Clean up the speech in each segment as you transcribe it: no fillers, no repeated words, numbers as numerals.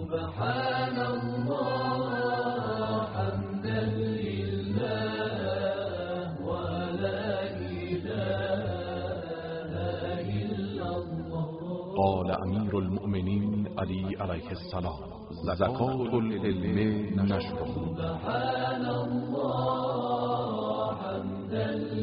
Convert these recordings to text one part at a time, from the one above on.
سبحان الله حمدا لله ولا إله إلا الله. قال امیر المؤمنین علی علیه السلام: زکات العلم نشر. سبحان الله حمدا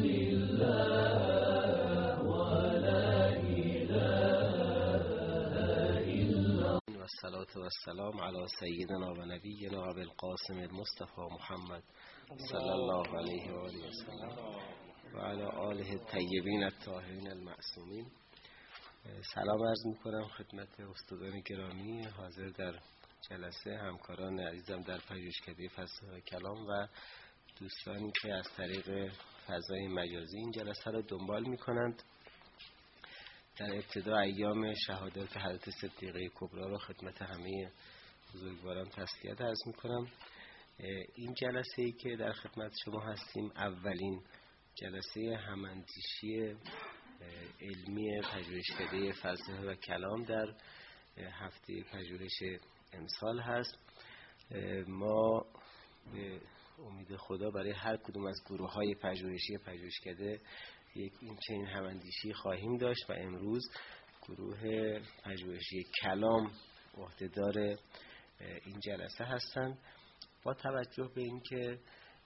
لله ولا إله إلا الله. والصلاة والسلام على سيدنا و نبینا ابی القاسم المصطفى محمد صلی الله علیه و آله و سلم و علی آله الطیبین الطاهرین المعصومین. سلام عرض میکنم خدمت استادان گرامی حاضر در جلسه، همکاران عزیزم در پژوهشکده فلسفه کلام و دوستانی که از طریق فضای مجازی این جلسه را دنبال میکنند. در ابتدا ایام شهادت حضرت صدیقه کبری را خدمت همه بزرگواران تسلیت عرض میکنم. این جلسه ای که در خدمت شما هستیم اولین جلسه هماندیشی علمی پژوهشکده فلسفه و کلام در هفته پژوهش امسال هست. ما به امید خدا برای هر کدوم از گروه‌های پژوهشی پژوهشکده یک این چنین هماندیشی خواهیم داشت و امروز گروه پژوهشی کلام عهدهدار این جلسه هستند. با توجه به اینکه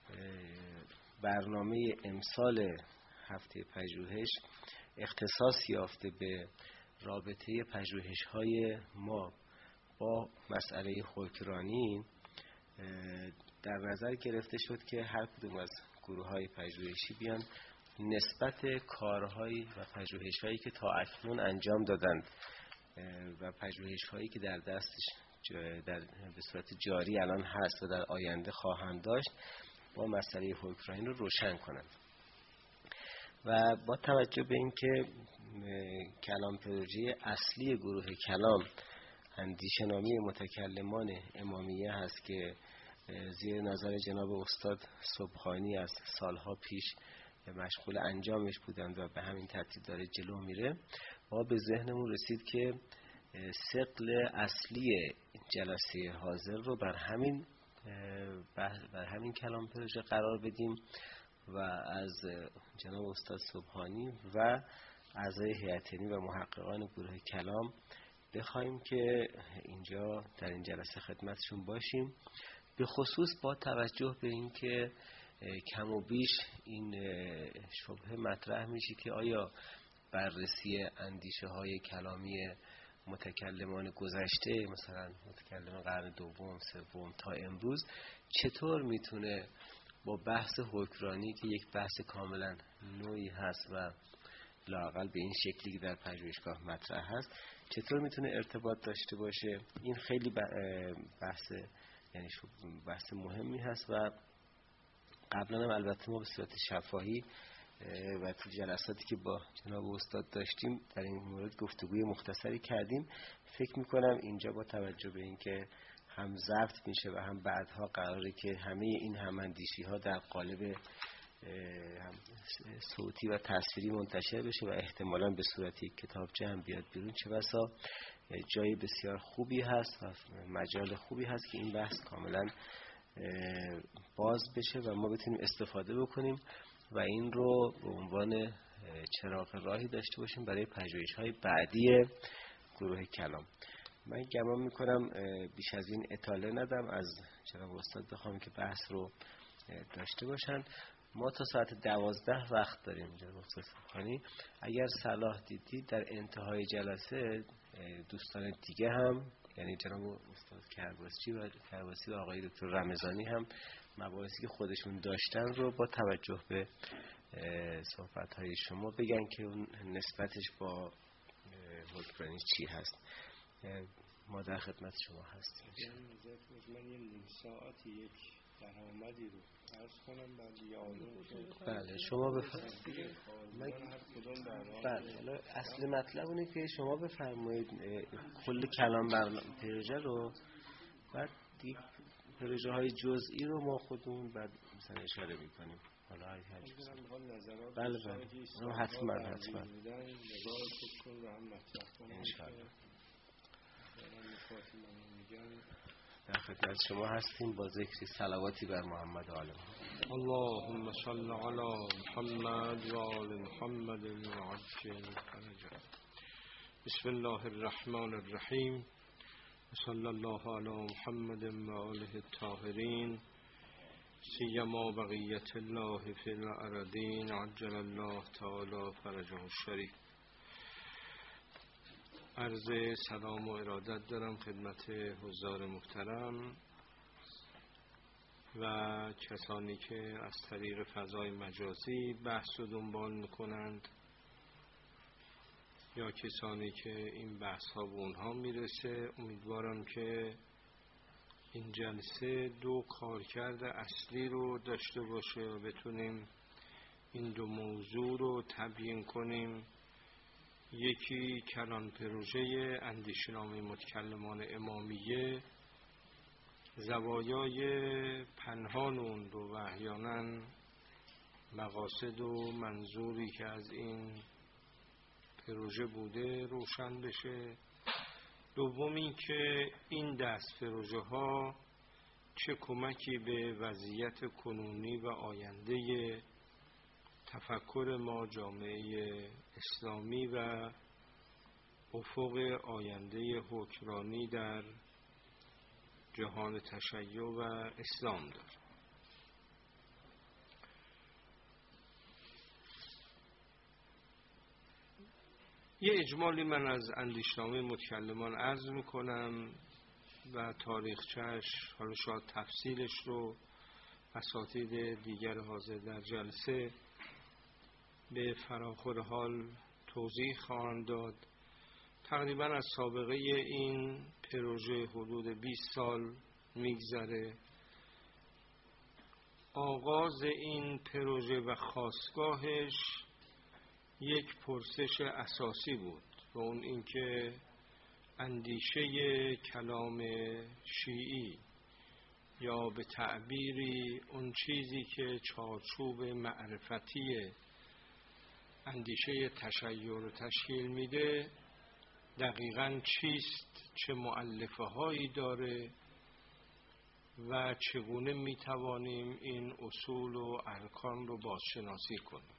برنامه امسال هفته پژوهش اختصاص یافته به رابطه پژوهش‌های ما با مسئله حکمرانی، در نظر گرفته شد که هر کدوم از گروه‌های پژوهشی بیان نسبت کارهایی و پژوهش‌هایی که تا اکنون انجام دادند و پژوهش‌هایی که در دستش به صورت جاری الان هست و در آینده خواهند داشت با مسئله حکمرانی رو روشن کنند. و با توجه به اینکه کلام پژوهشی اصلی گروه کلام اندیشه‌نامه متکلمان امامیه هست که زیر نظر جناب استاد سبحانی از سالها پیش مشغول انجامش بودند و به همین ترتیب داره جلو میره، ما به ذهنمون رسید که ثقل اصلی جلسه حاضر رو بر همین کلام پژوهش قرار بدیم و از جناب استاد سبحانی و اعضای هیئت علمی و محققان گروه کلام بخوایم که اینجا در این جلسه خدمتشون باشیم، به خصوص با توجه به اینکه کم و بیش این شبهه مطرح میشه که آیا بررسی اندیشه های کلامی متکلمان گذشته، مثلا متکلمان قرن دوم، سوم تا امروز، چطور میتونه با بحث حکمرانی که یک بحث کاملا نوعی هست و لااقل به این شکلی که در پژوهشگاه مطرح هست، چطور میتونه ارتباط داشته باشه. این خیلی بحث مهمی هست و قبلا هم البته ما به صورت شفاهی و تو جلساتی که با جناب استاد داشتیم در این مورد گفتگوی مختصری کردیم. فکر میکنم اینجا با توجه به اینکه هم ضبط میشه و هم بعدها قراره که همه این هماندیشی ها در قالب صوتی و تصویری منتشر بشه و احتمالاً به صورت یک کتابچه هم بیاد بیرون، چه بسا جای بسیار خوبی هست و مجال خوبی هست که این بحث کاملا باز بشه و ما بتونیم استفاده بکنیم و این رو به عنوان چراغ راهی داشته باشیم برای پژوهش‌های بعدی گروه کلام. من گمان میکنم بیش از این اطاله ندم، از جناب استاد بخوام که بحث رو داشته باشن. ما تا ساعت 12 وقت داریم جناب استاد سبحانی. اگر صلاح دیدید در انتهای جلسه دوستان دیگه هم، یعنی جناب استاد کرباسی و آقای دکتر رمضانی هم مباحثی که خودشون داشتن رو با توجه به صحبت‌های شما بگن که اون نسبتش با حکمرانی چی هست. ما در خدمت شما هستیم. من یه نیم ساعتی یک درآمدی رو عرض کنم بعد یادم شد. بله شما بفرمایید. بله اصل مطلب اونه که شما بفرمایید کل کلام برنامه پروژه رو، بعد دیگه پروژه های جزئی رو ما خودمون بعد مثلا اشاره میکنیم. حالا هر چیزی. بله حتما ان شاء الله. خدمت شما هستیم با ذکری صلواتی بر محمد و آل محمد. اللهم صل علی محمد و آل محمد و عجل فرجه. بسم الله الرحمن الرحیم. صلی الله علی محمد و آله الطاهرین سیما بقیت الله فی الارضین عجل الله تعالی فرجه الشریف. عرض سلام و ارادت دارم خدمت حضار محترم و کسانی که از طریق فضای مجازی بحث رو دنبال میکنند یا کسانی که این بحث ها به اونها میرسه. امیدوارم که این جلسه دو کارکرد اصلی رو داشته باشه و بتونیم این دو موضوع رو تبیین کنیم. یکی کلان پروژه اندیشنامه متکلمان امامیه، زوایای پنهان اون رو و احیانا مقاصد و منظوری که از این پروژه بوده روشن بشه. دومی که این دست پروژه ها چه کمکی به وضعیت کنونی و آینده تفکر ما جامعه اسلامی و افق آینده حکمرانی در جهان تشیع و اسلام داره. یه اجمالی من از اندیشنامه متکلمان عرض میکنم و تاریخچه‌اش، حالا شاید تفصیلش رو اساتید دیگر حاضر در جلسه به فراخور حال توضیح خواهند داد. تقریبا از سابقه این پروژه حدود 20 سال میگذره. آغاز این پروژه و خاستگاهش یک پرسش اساسی بود و اون اینکه اندیشه کلام شیعی یا به تعبیری اون چیزی که چارچوب معرفتی اندیشه تشیع رو تشکیل میده دقیقاً چیست، چه مؤلفه هایی داره و چگونه میتوانیم این اصول و ارکان رو بازشناسی کنیم.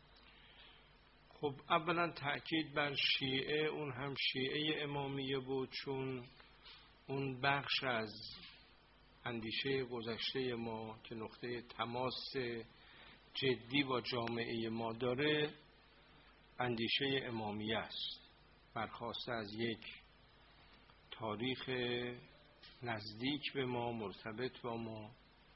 خب اولا تأکید بر شیعه، اون هم شیعه امامیه بود، چون اون بخش از اندیشه گذشته ما که نقطه تماس جدی با جامعه ما داره اندیشه امامیه است، برخواسته از یک تاریخ نزدیک به ما، مرتبط با ما.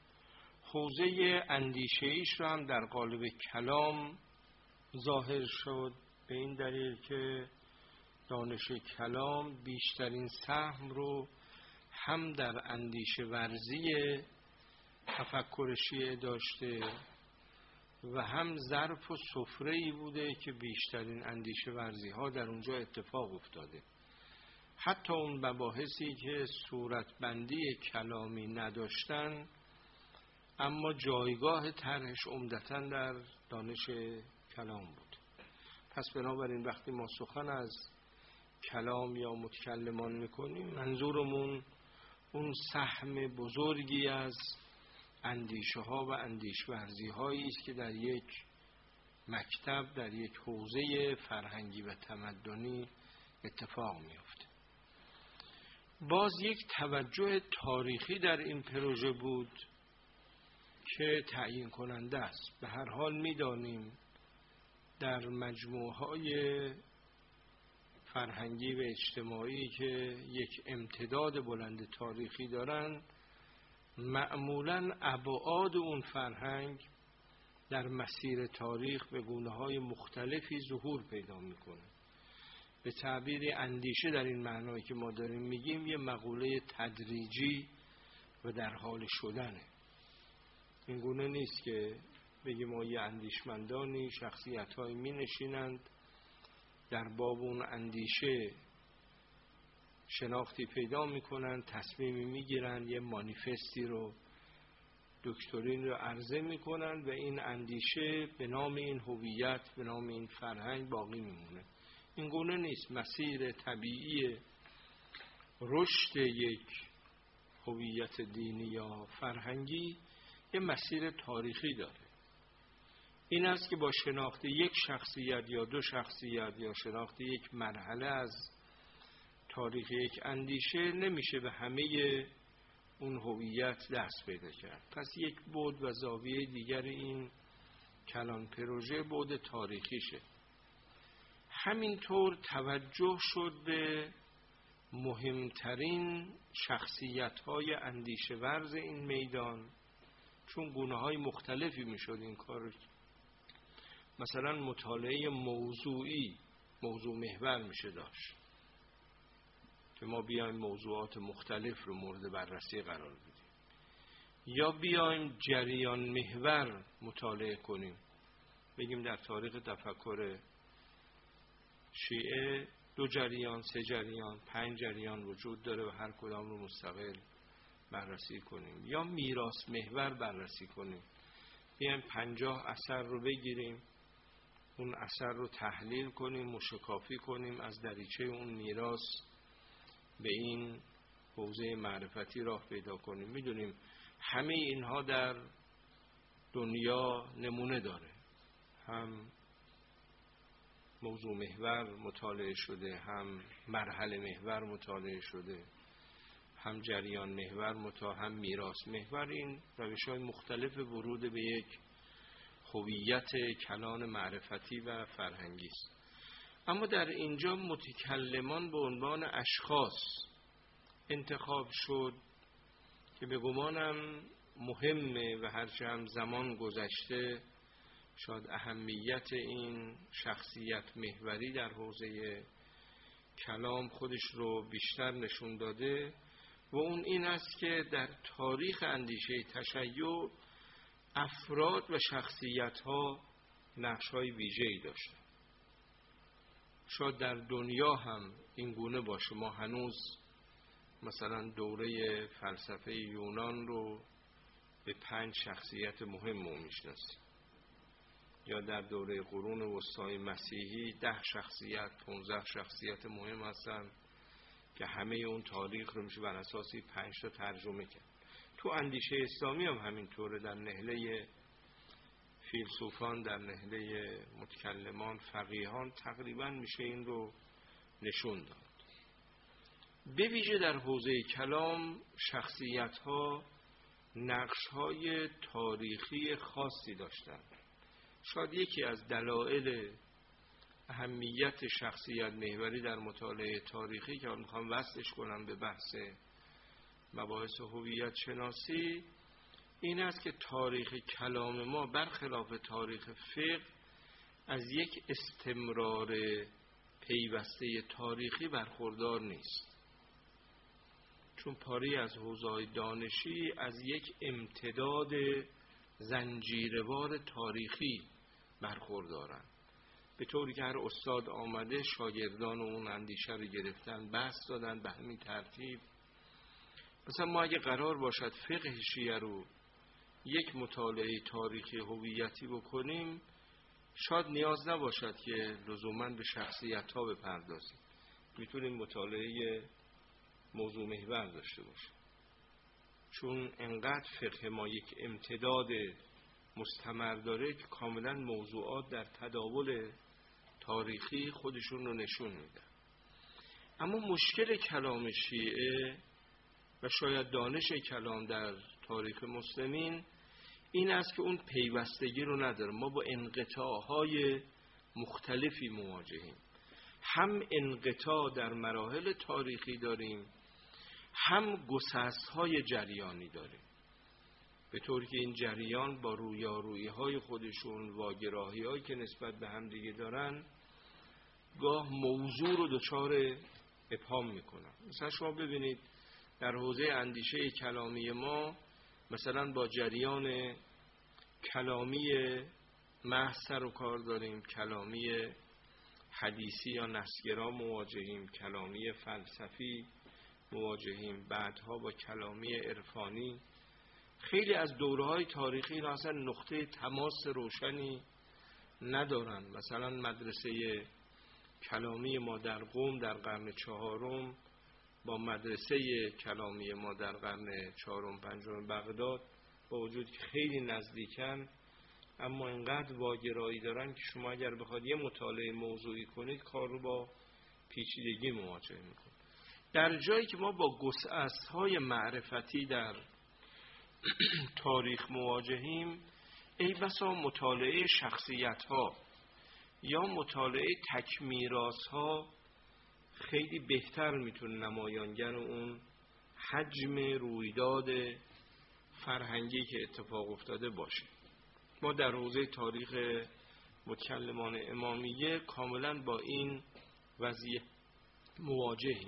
حوزه اندیشه ایش رو هم در قالب کلام ظاهر شد، به این دلیل که دانش کلام بیشترین سهم رو هم در اندیشه ورزی تفکر شیعه داشته و هم ظرف و سفره‌ای بوده که بیشترین اندیشه ورزی ها در اونجا اتفاق افتاده. حتی اون مباحثی که صورتبندی کلامی نداشتن اما جایگاه طرحش عمدتاً در دانش کلام بود. پس بنابراین وقتی ما سخن از کلام یا متکلمان میکنیم منظورمون اون سهم بزرگی از اندیشه ها و اندیش ورزی هایی است که در یک مکتب، در یک حوزه فرهنگی و تمدنی اتفاق میفته. باز یک توجه تاریخی در این پروژه بود که تعیین کننده است. به هر حال میدانیم در مجموعه‌های فرهنگی و اجتماعی که یک امتداد بلند تاریخی دارن معمولاً ابعاد اون فرهنگ در مسیر تاریخ به گونه‌های مختلفی ظهور پیدا میکنه. به تعبیر اندیشه در این معنایی که ما داریم میگیم یه مقوله تدریجی و در حال شدنه. این گونه نیست که بگیم ما یه اندیشمندانی شخصیت‌هایی می نشینند در باب اون اندیشه شناختی پیدا میکنن، تصمیمی میگیرن، یه مانیفستی رو، دکترین رو عرضه میکنن و این اندیشه به نام این هویت، به نام این فرهنگ باقی میمونه. این گونه نیست. مسیر طبیعی رشد یک هویت دینی یا فرهنگی یه مسیر تاریخی داره. این است که با شناخت یک شخصیت یا دو شخصیت یا شناخت یک مرحله از تاریخ یک اندیشه نمیشه به همه اون هویت دست پیدا کرد. پس یک بعد و زاویه دیگر این کلان پروژه بعد تاریخیشه. همینطور توجه شد به مهمترین شخصیت‌های اندیشه ورز این میدان، چون گونه‌های مختلفی میشد این کار. مثلا مطالعه موضوعی، موضوع محور میشه داشت که ما بیایم موضوعات مختلف رو مورد بررسی قرار بدیم، یا بیایم جریان محور مطالعه کنیم، بگیم در تاریخ تفکر شیعه 2 جریان، 3 جریان، 5 جریان وجود داره و هر کدام رو مستقل بررسی کنیم، یا میراث محور بررسی کنیم، بیایم 50 اثر رو بگیریم، اون اثر رو تحلیل کنیم، مشکافی کنیم، از دریچه اون میراث به این حوزه معرفتی راه پیدا کنیم. میدونیم همه اینها در دنیا نمونه داره، هم موضوع محور مطالعه شده، هم مرحله محور مطالعه شده، هم جریان محور هم میراث محور. این روش‌های مختلف ورود به یک هویت کلان معرفتی و فرهنگی است. اما در اینجا متکلمان به عنوان اشخاص انتخاب شد که به گمانم مهمه و هرچه هم زمان گذشته شاید اهمیت این شخصیت محوری در حوزه کلام خودش رو بیشتر نشون داده و اون این است که در تاریخ اندیشه تشیع افراد و شخصیت‌ها نقش‌های ویژه‌ای داشتن. شاید در دنیا هم این گونه باشه. ما هنوز مثلا دوره فلسفه یونان رو به 5 شخصیت مهم میشناسیم، یا در دوره قرون وسطای مسیحی 10 شخصیت 15 شخصیت مهم هستن که همه اون تاریخ رو میشه بر اساس 5 تا ترجمه کرد. تو اندیشه اسلامی هم همینطوره، در نهله فیلسوفان، در نهله متکلمان، فقیهان تقریبا میشه این رو نشون داد. به ویژه در حوزه کلام شخصیت‌ها نقش‌های تاریخی خاصی داشتند. شاید یکی از دلایل اهمیت شخصیت محوری در مطالعه تاریخی که میخوام وصلش کنم به بحث مباحث هویت شناسی این است که تاریخ کلام ما برخلاف تاریخ فقه از یک استمرار پیوسته تاریخی برخوردار نیست، چون پاری از حوزه‌های دانشی از یک امتداد زنجیروار تاریخی برخوردارن، به طوری که هر استاد آمده شاگردان اون اندیشه رو گرفتن، بحث دادن به همین ترتیب. مثلا ما اگه قرار باشد فقه شیعه رو یک مطالعه تاریخی هویتی بکنیم، شاید نیاز نباشد که لزوماً به شخصیت‌ها بپردازیم، میتونیم مطالعه موضوع محور داشته باشیم، چون انقدر فقه ما یک امتداد مستمر داره که کاملا موضوعات در تداول تاریخی خودشون رو نشون میدن. اما مشکل کلام شیعه و شاید دانش کلام در تاریخ مسلمین این است که اون پیوستگی رو نداره. ما با انقطاعهای مختلفی مواجهیم، هم انقطاع در مراحل تاریخی داریم، هم گسست‌های جریانی داریم، به طوری که این جریان با رویارویی‌های خودشون، واگراهی‌هایی که نسبت به هم دیگه دارن، گاه موضوع رو دچار ابهام میکنن. مثلا شما ببینید در حوزه اندیشه کلامی ما مثلا با جریان کلامی محض سر و کار داریم، کلامی حدیثی یا نسگرا مواجهیم، کلامی فلسفی مواجهیم، بعدها با کلامی عرفانی. خیلی از دوره‌های تاریخی اینا اصلا نقطه تماس روشنی ندارن. مثلا مدرسه کلامی ما در قم در قرن 4 با مدرسه کلامی ما در قرن 4 5 بغداد با وجود که خیلی نزدیکن، اما اینقدر واگرایی دارن که شما اگر بخواد یه مطالعه موضوعی کنید کار رو با پیچیدگی مواجه میکنید. در جایی که ما با گسست‌های معرفتی در تاریخ مواجهیم، ای بسا مطالعه شخصیت‌ها یا مطالعه تکمیراس‌ها خیلی بهتر میتونه نمایانگر اون حجم رویداد فرهنگی که اتفاق افتاده باشه. ما در حوزه تاریخ متکلمان امامیه کاملا با این وضعیت مواجهیم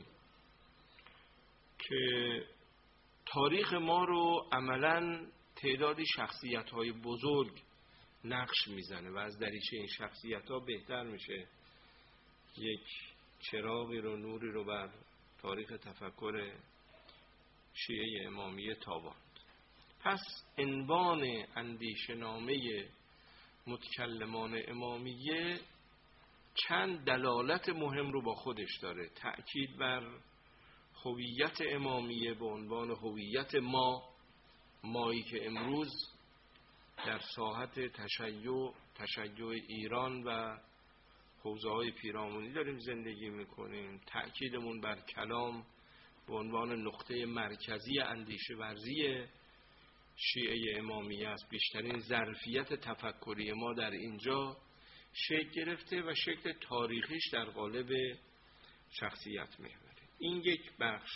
که تاریخ ما رو عملا تعدادی شخصیت‌های بزرگ نقش میزنه و از دریچه این شخصیت‌ها بهتر میشه یک چراغی رو، نوری رو بر تاریخ تفکر شیعه امامیه تاباند. پس عنوان اندیشه‌نامه متکلمان امامیه چند دلالت مهم رو با خودش داره. تأکید بر هویت امامیه به عنوان هویت مایی که امروز در ساحت تشیع ایران و حوزه‌های پیرامونی داریم زندگی میکنیم. تأکیدمون بر کلام به عنوان نقطه مرکزی اندیشه ورزی شیعه امامیه است. بیشترین ظرفیت تفکری ما در اینجا شکل گرفته و شکل تاریخیش در قالب شخصیت محوره. این یک بخش.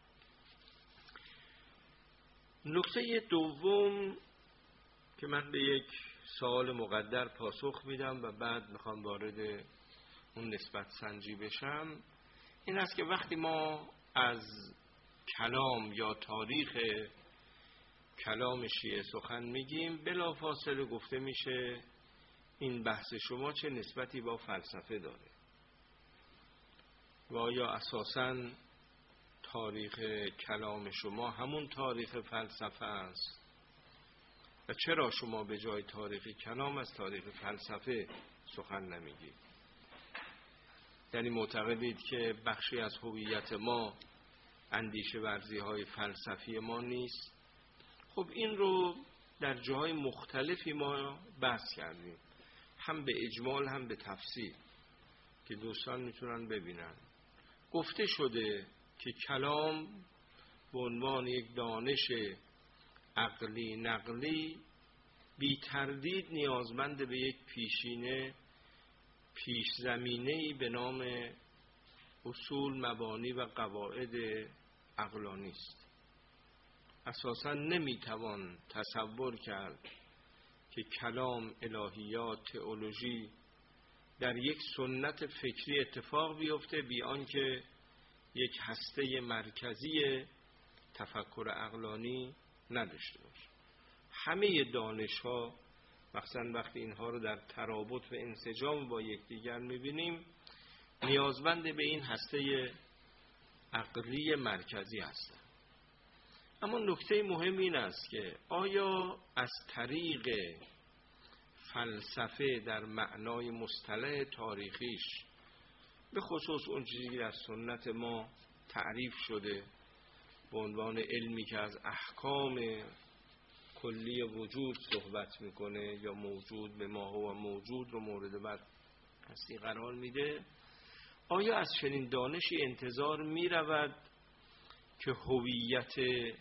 نکته دوم که من به یک سوال مقدر پاسخ میدم و بعد میخوام وارد اون نسبت سنجی بشم، این است که وقتی ما از کلام یا تاریخ کلام شیعه سخن میگیم، بلافاصله گفته میشه این بحث شما چه نسبتی با فلسفه داره و آیا اساساً تاریخ کلام شما همون تاریخ فلسفه است و چرا شما به جای تاریخ کلام از تاریخ فلسفه سخن نمیگید؟ یعنی معتقدید که بخشی از هویت ما اندیشه ورزی های فلسفی ما نیست؟ خب این رو در جاهای مختلفی ما بحث کردیم، هم به اجمال هم به تفصیل که دوستان میتونن ببینن. گفته شده که کلام به عنوان یک دانش عقلی نقلی بی تردید نیازمند به یک پیش زمینه‌ای به نام اصول، مبانی و قواعد عقلانی است. اساساً نمیتوان تصور کرد که کلام، الهیات، تئولوژی در یک سنت فکری اتفاق بیفته بی آنکه یک هسته مرکزی تفکر عقلانی نداشته باشه. همه دانش‌ها مثلا وقتی اینها رو در ترابط و انسجام با یکدیگر می‌بینیم، نیازمند به این هسته عقلی مرکزی هستند. اما نکته مهم این است که آیا از طریق فلسفه در معنای مصطلح تاریخیش، به خصوص اون چیزی که در سنت ما تعریف شده به عنوان علمی که از احکام کلی وجود صحبت میکنه یا موجود به ما هو موجود رو مورد بررسی قرار میده، آیا از چنین دانشی انتظار میرود که هویت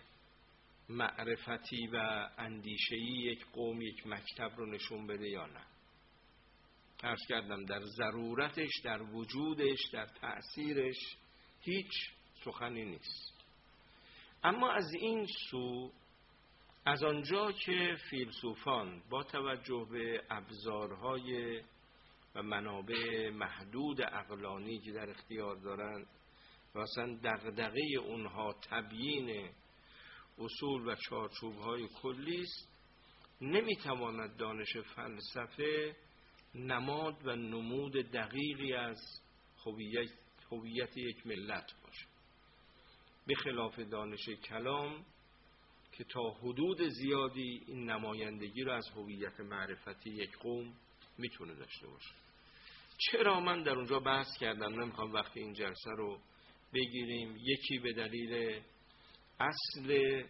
معرفتی و اندیشه‌ای یک قوم، یک مکتب رو نشون بده یا نه؟ عرض کردم در ضرورتش، در وجودش، در تأثیرش هیچ سخنی نیست. اما از این سو، از آنجا که فیلسوفان با توجه به ابزارهای و منابع محدود عقلانی که در اختیار دارند و اصلا دغدغه اونها تبیین اصول و چارچوب‌های کلی است، نمیتواند دانش فلسفه نماد و نمود دقیقی از هویت یک ملت باشه، به خلاف دانش کلام که تا حدود زیادی این نمایندگی رو از هویت معرفتی یک قوم میتونه داشته باشه. چرا من در اونجا بحث کردم، نمیخوام وقت این جلسه رو بگیریم، یکی به دلیل اصل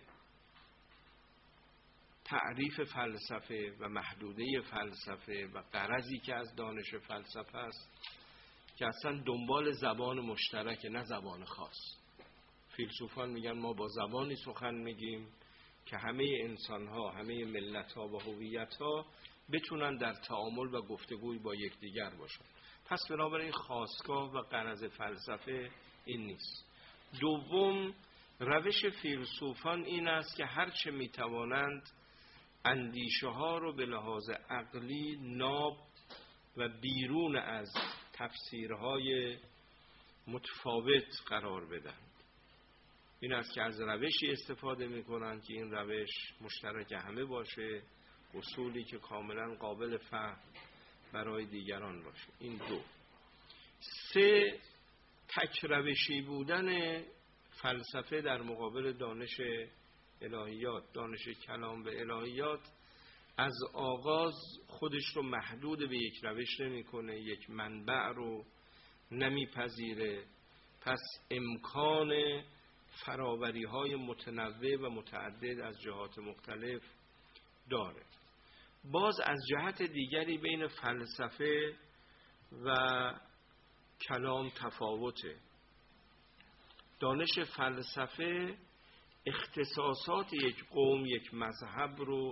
تعریف فلسفه و محدوده فلسفه و غرضی که از دانش فلسفه است که اصلا دنبال زبان مشترک، نه زبان خاص. فیلسوفان میگن ما با زبانی سخن میگیم که همه انسان‌ها، همه ملت‌ها و هویت‌ها بتونن در تعامل و گفتگوی با یکدیگر باشن. پس بنابراین خاستگاه و غرض فلسفه این نیست. دوم، روش فیلسوفان این است که هرچه میتوانند اندیشه ها رو به لحاظ عقلی ناب و بیرون از تفسیرهای متفاوت قرار بدن. این است که از روشی استفاده میکنن که این روش مشترک همه باشه، اصولی که کاملا قابل فهم برای دیگران باشه. این دو. سه، تک روشی بودن فلسفه در مقابل دانش الهیات، دانش کلام و الهیات از آغاز خودش رو محدود به یک روش نمی‌کنه، یک منبع رو نمیپذیره. پس امکان فراوری‌های متنوع و متعدد از جهات مختلف داره. باز از جهت دیگری بین فلسفه و کلام تفاوته. دانش فلسفه اختصاصات یک قوم، یک مذهب رو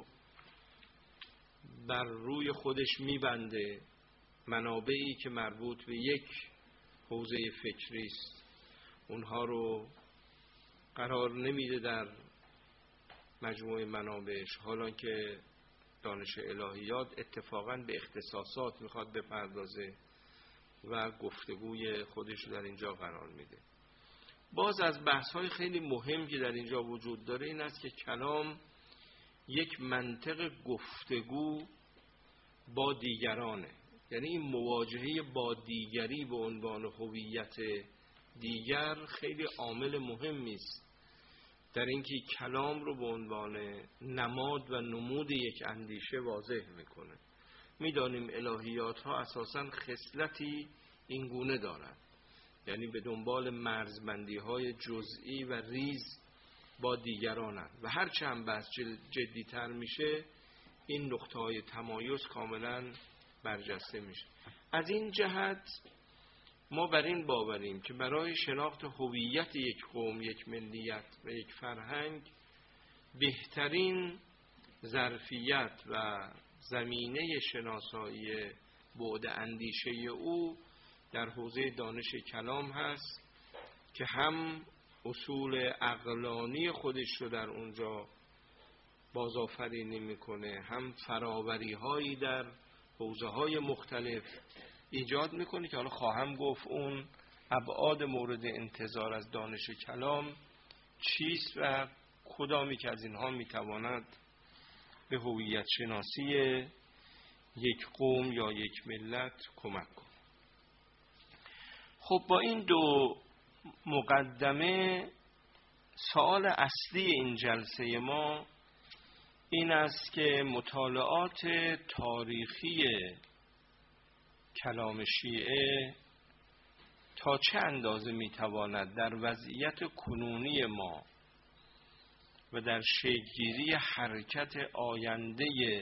بر روی خودش میبنده، منابعی که مربوط به یک حوزه فکری است اونها رو قرار نمیده در مجموعه منابعش، حالا که دانش الهیات اتفاقاً به اختصاصات میخواد بپردازه و گفتگوی خودش رو در اینجا قرار میده. باز از بحث‌های خیلی مهم که در اینجا وجود داره این است که کلام یک منطق گفتگو با دیگرانه، یعنی این مواجهه با دیگری به عنوان هویت دیگر خیلی عامل مهمی است در اینکه کلام رو به عنوان نماد و نمود یک اندیشه واضح میکنه. میدانیم الهیات ها اساساً خصلتی اینگونه دارند، یعنی به دنبال مرزبندی های جزئی و ریز با دیگرانند و هرچه هم بحث جدیتر میشه این نقطه های تمایز کاملا برجسته میشه. از این جهت ما بر این باوریم که برای شناخت هویت یک قوم، یک ملیت و یک فرهنگ بهترین ظرفیت و زمینه شناسایی بعد اندیشه او در حوزه دانش کلام هست که هم اصول عقلانی خودش رو در اونجا بازآفرینی میکنه، هم فراوری هایی در حوزه های مختلف ایجاد میکنه که حالا خواهم گفت اون ابعاد مورد انتظار از دانش کلام چیست و کدامی که از اینها میتواند به هویت شناسی یک قوم یا یک ملت کمک کنه. خب با این دو مقدمه سوال اصلی این جلسه ما این است که مطالعات تاریخی کلام شیعه تا چه اندازه میتواند در وضعیت کنونی ما و در شکل‌گیری حرکت آینده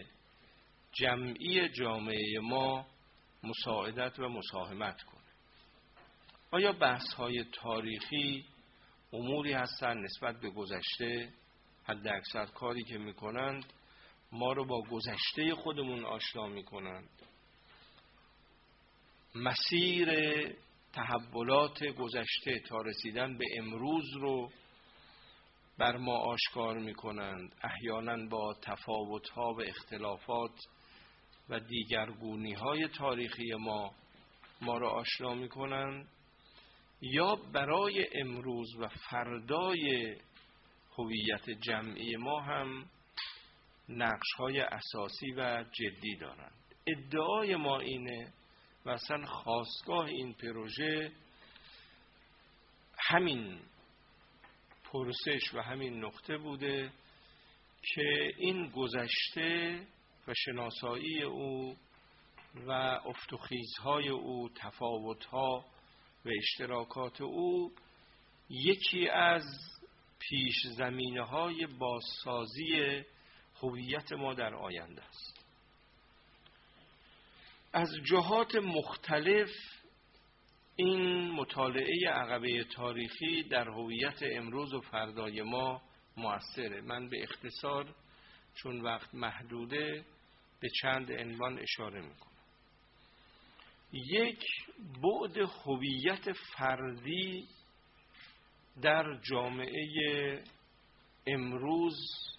جمعی جامعه ما مساعدت و مساهمت کنه. آیا بحث‌های تاریخی اموری هستند نسبت به گذشته؟ حد اکثر کاری که میکنند ما رو با گذشته خودمون آشنا میکنند، مسیر تحولات گذشته تا رسیدن به امروز رو بر ما آشکار میکنند، احیانا با تفاوت‌ها و اختلافات و دیگرگونی‌های تاریخی ما رو آشنا میکنند، یا برای امروز و فردای هویت جمعی ما هم نقش‌های اساسی و جدی دارند. ادعای ما اینه و اصلا خاستگاه این پروژه همین پرسش و همین نقطه بوده که این گذشته و شناسایی او و افت و خیزهای او، تفاوت‌ها و اشتراکات او یکی از پیش زمینه‌های بازسازی هویت ما در آینده است. از جهات مختلف این مطالعه عقبه تاریخی در هویت امروز و فردای ما مؤثره. من به اختصار چون وقت محدوده به چند عنوان اشاره میکنم. یک، بعد هویت فردی در جامعه امروز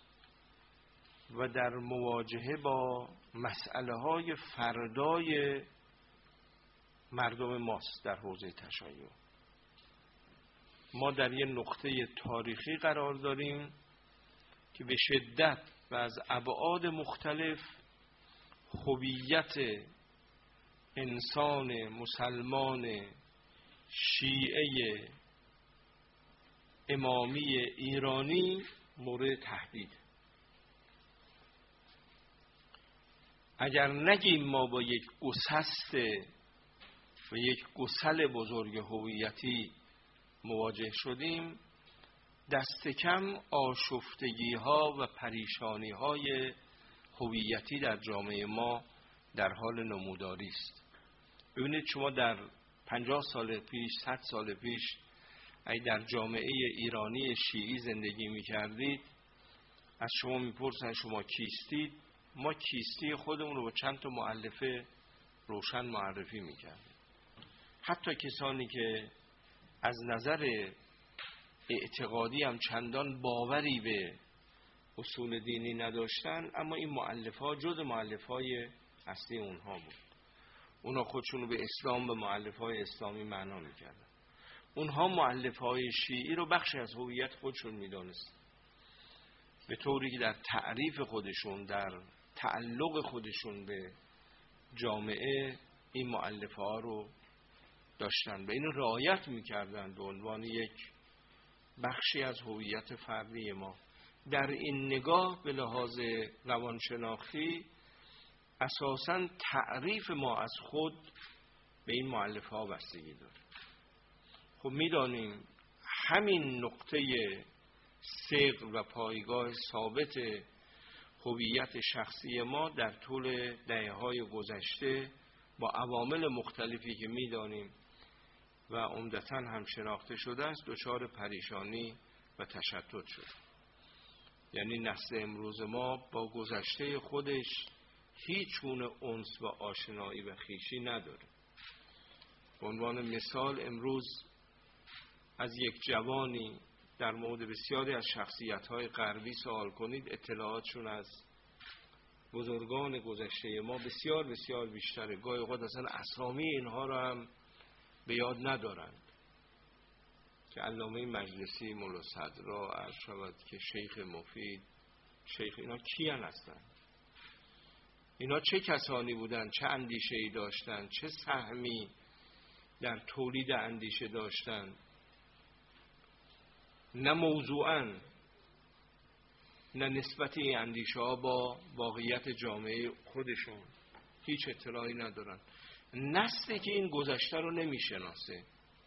و در مواجهه با مسئله های فردای مردم ماست. در حوزه تشیع ما در یک نقطه تاریخی قرار داریم که به شدت و از ابعاد مختلف هویت انسان مسلمان شیعه امامی ایرانی مورد تهدید. اگر نگیم ما با یک گسست و یک گسل بزرگ هویتی مواجه شدیم، دست کم آشفتگی ها و پریشانی های هویتی در جامعه ما در حال نموداری است. ببینید شما در 50 سال پیش 100 سال پیش اگه در جامعه ایرانی شیعی زندگی می‌کردید، از شما می‌پرسن شما کیستید، ما کیستی خودمون رو با چند تا مؤلفه روشن معرفی می‌کردیم. حتی کسانی که از نظر اعتقادی هم چندان باوری به اصول دینی نداشتن، اما این مؤلفه‌ها جز مؤلفه‌های اصلی اونها بود. اونها خودشون رو به اسلام، به مؤلفه‌های اسلامی معنا می‌کردن. اونها مؤلفه‌های شیعی رو بخشی از هویت خودشون می‌دانستن، به طوری که در تعریف خودشون، در تعلق خودشون به جامعه این مؤلفه‌ها رو داشتن و اینو رعایت می‌کردن به عنوان یک بخشی از هویت فردی ما. در این نگاه به لحاظ روانشناختی اساساً تعریف ما از خود به این مؤلفه‌ها بستگی داره. خب می‌دانیم همین نقطه ثقل و پایگاه ثابت هویت شخصی ما در طول دهه‌های گذشته با عوامل مختلفی که می‌دانیم و عمدتاً هم شناخته شده است دچار پریشانی و تشتت شد. یعنی نسل امروز ما با گذشته خودش هیچ گونه انس و آشنایی و خویشی نداره. به عنوان مثال امروز از یک جوانی در مورد بسیاری از شخصیت‌های غربی سوال کنید، اطلاعاتشون از بزرگان گذشته ما بسیار بسیار بیشتره. گاهی اوقات اصلا اسامی اینها رو هم به یاد ندارند که علامه مجلسی، مولا صدرا، عرض شود که شیخ مفید، شیخ، اینا کیان هستند؟ اینا چه کسانی بودند؟ چه اندیشه‌ای داشتند؟ چه سهمی در تولید اندیشه داشتند؟ نه موضوعاً نه نسبت این اندیشه ها با واقعیت جامعه خودشون هیچ اطلاعی ندارن. نسلی که این گذشته رو نمیشناسه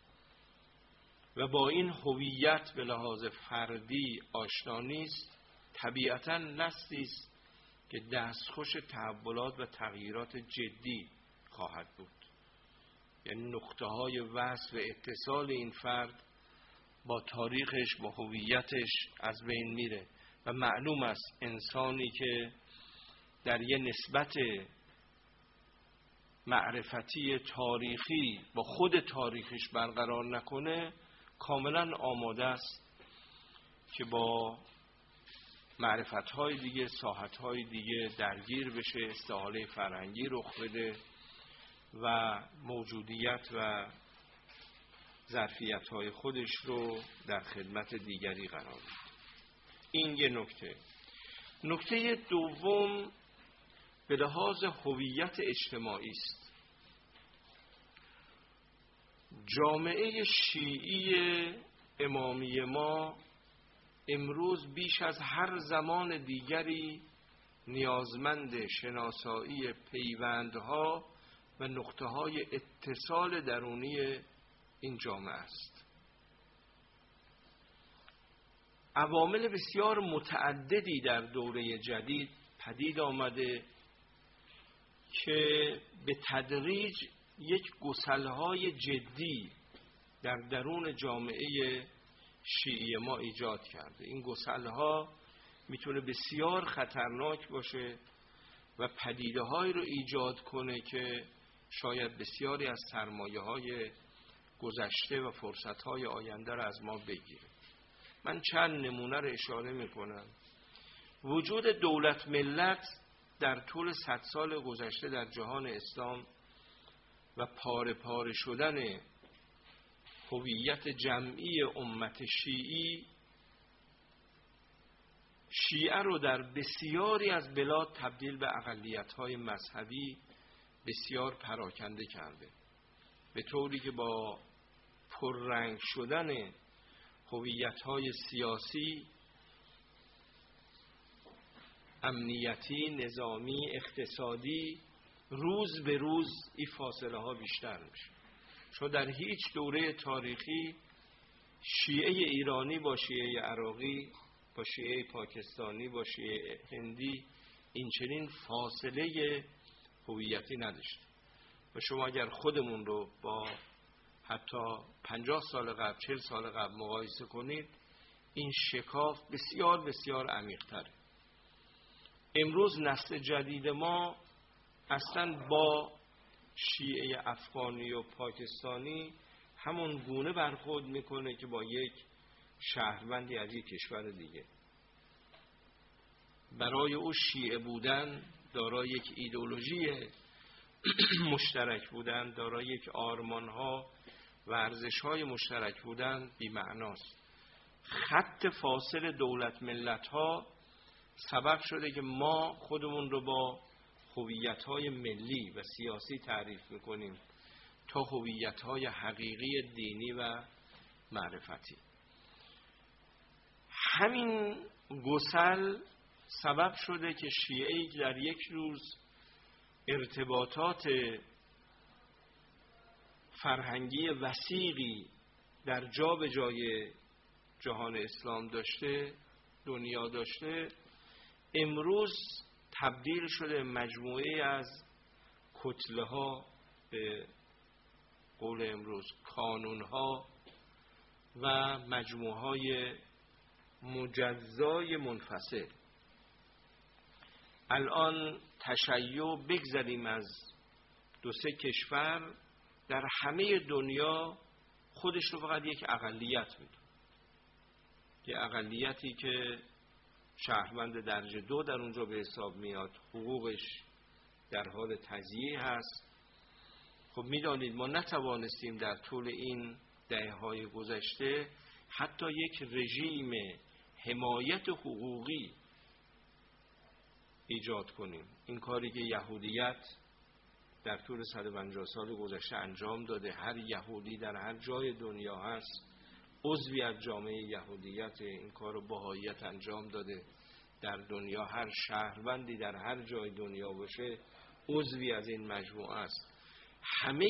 و با این هویت به لحاظ فردی آشنا نیست، طبیعتاً نسلی است که دستخوش تحولات و تغییرات جدی خواهد بود. یعنی نقطه های وصل و اتصال این فرد با تاریخش، با هویتش از بین میره و معلوم است انسانی که در یه نسبت معرفتی تاریخی با خود تاریخش برقرار نکنه کاملا آماده است که با معرفت‌های دیگه، ساحت‌های دیگه درگیر بشه، استحاله فرهنگی رخ بده و موجودیت و ظرفیت‌های خودش رو در خدمت دیگری قرار بده. این یه نکته. نکته دوم به لحاظ هویت اجتماعی است. جامعه شیعی امامی ما امروز بیش از هر زمان دیگری نیازمند شناسایی پیوندها و نقطه‌های اتصال درونی این جامعه است. عوامل بسیار متعددی در دوره جدید پدید آمده که به تدریج یک گسل‌های جدی در درون جامعه شیعی ما ایجاد کرده. این گسل‌ها میتونه بسیار خطرناک باشه و پدیده‌هایی رو ایجاد کنه که شاید بسیاری از سرمایه‌های گذشته و فرصت‌های آینده رو از ما بگیره. من چند نمونه رو اشاره میکنم. وجود دولت ملت در طول 100 سال گذشته در جهان اسلام و پاره پاره شدن هویت جمعی امت شیعی، شیعه رو در بسیاری از بلاد تبدیل به اقلیت‌های مذهبی بسیار پراکنده کرده، به طوری که با پررنگ شدن هویت‌های سیاسی، امنیتی، نظامی، اقتصادی روز به روز این فاصله ها بیشتر میشه. چون در هیچ دوره تاریخی شیعه ایرانی با شیعه عراقی، با شیعه پاکستانی، با شیعه هندی این چنین فاصله هویتی نداشت. و شما اگر خودمون رو با حتی 50 سال قبل، 40 سال قبل مقایسه کنید، این شکاف بسیار بسیار عمیق‌تره. امروز نسل جدید ما اصلا با شیعه افغانی و پاکستانی همون گونه برخورد میکنه که با یک شهروندی از یک کشور دیگه. برای او شیعه بودن، دارای یک ایدئولوژی مشترک بودن، دارای یک آرمان‌ها و ارزش‌های مشترک بودن بی‌معناست. خط فاصل دولت ملت‌ها سبب شده که ما خودمون رو با هویت‌های ملی و سیاسی تعریف می‌کنیم تا هویت‌های حقیقی دینی و معرفتی. همین گسل سبب شده که شیعه در یک روز ارتباطات فرهنگی وسیعی در جا به جای جهان اسلام داشته، دنیا داشته، امروز تبدیل شده مجموعه از کتله ها، به قول امروز کانون ها و مجموعه های مجزای منفصل. الان تشیع، بگذاریم از 2-3 کشور، در همه دنیا خودش رو فقط یک اقلیت میدونه، یه اقلیتی که شهروند درجه 2 در اونجا به حساب میاد، حقوقش در حال تضییع هست. خب میدانید ما نتوانستیم در طول این دهه‌های گذشته حتی یک رژیم حمایت حقوقی ایجاد کنیم. این کاری که یهودیت در طول 150 سال گذشته انجام داده، هر یهودی در هر جای دنیا هست عضوی از جامعه یهودیت، این کار رو بهائیت انجام داده. در دنیا هر شهروندی در هر جای دنیا باشه عضوی از این مجموعه است. همه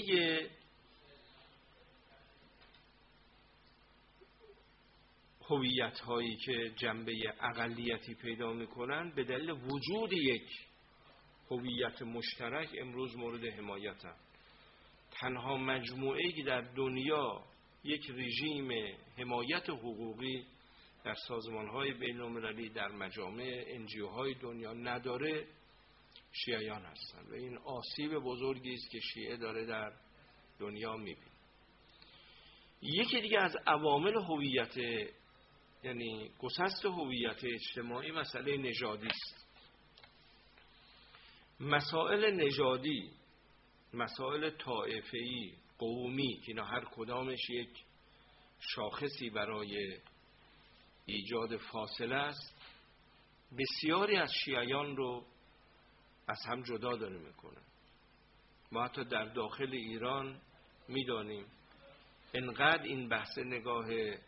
هویت هایی که جنبه اقلیتی پیدا میکنن به دلیل وجود یک هویت مشترک امروز مورد حمایتن. تنها مجموعه‌ای که در دنیا یک رژیم حمایت حقوقی در سازمان‌های بین‌المللی، در مجامع NGO‌های دنیا نداره، شیعیان هستند و این آسیب بزرگی است که شیعه داره در دنیا می‌بینه. یکی دیگه از عوامل هویت، یعنی گسست هویت اجتماعی، مسئله نژادی است. مسائل نژادی، مسائل طائفه‌ای، قومی، که اینا هر کدامش یک شاخصی برای ایجاد فاصله است، بسیاری از شیعیان رو از هم جدا داره میکنه. ما حتی در داخل ایران میدانیم انقدر این بحث نگاه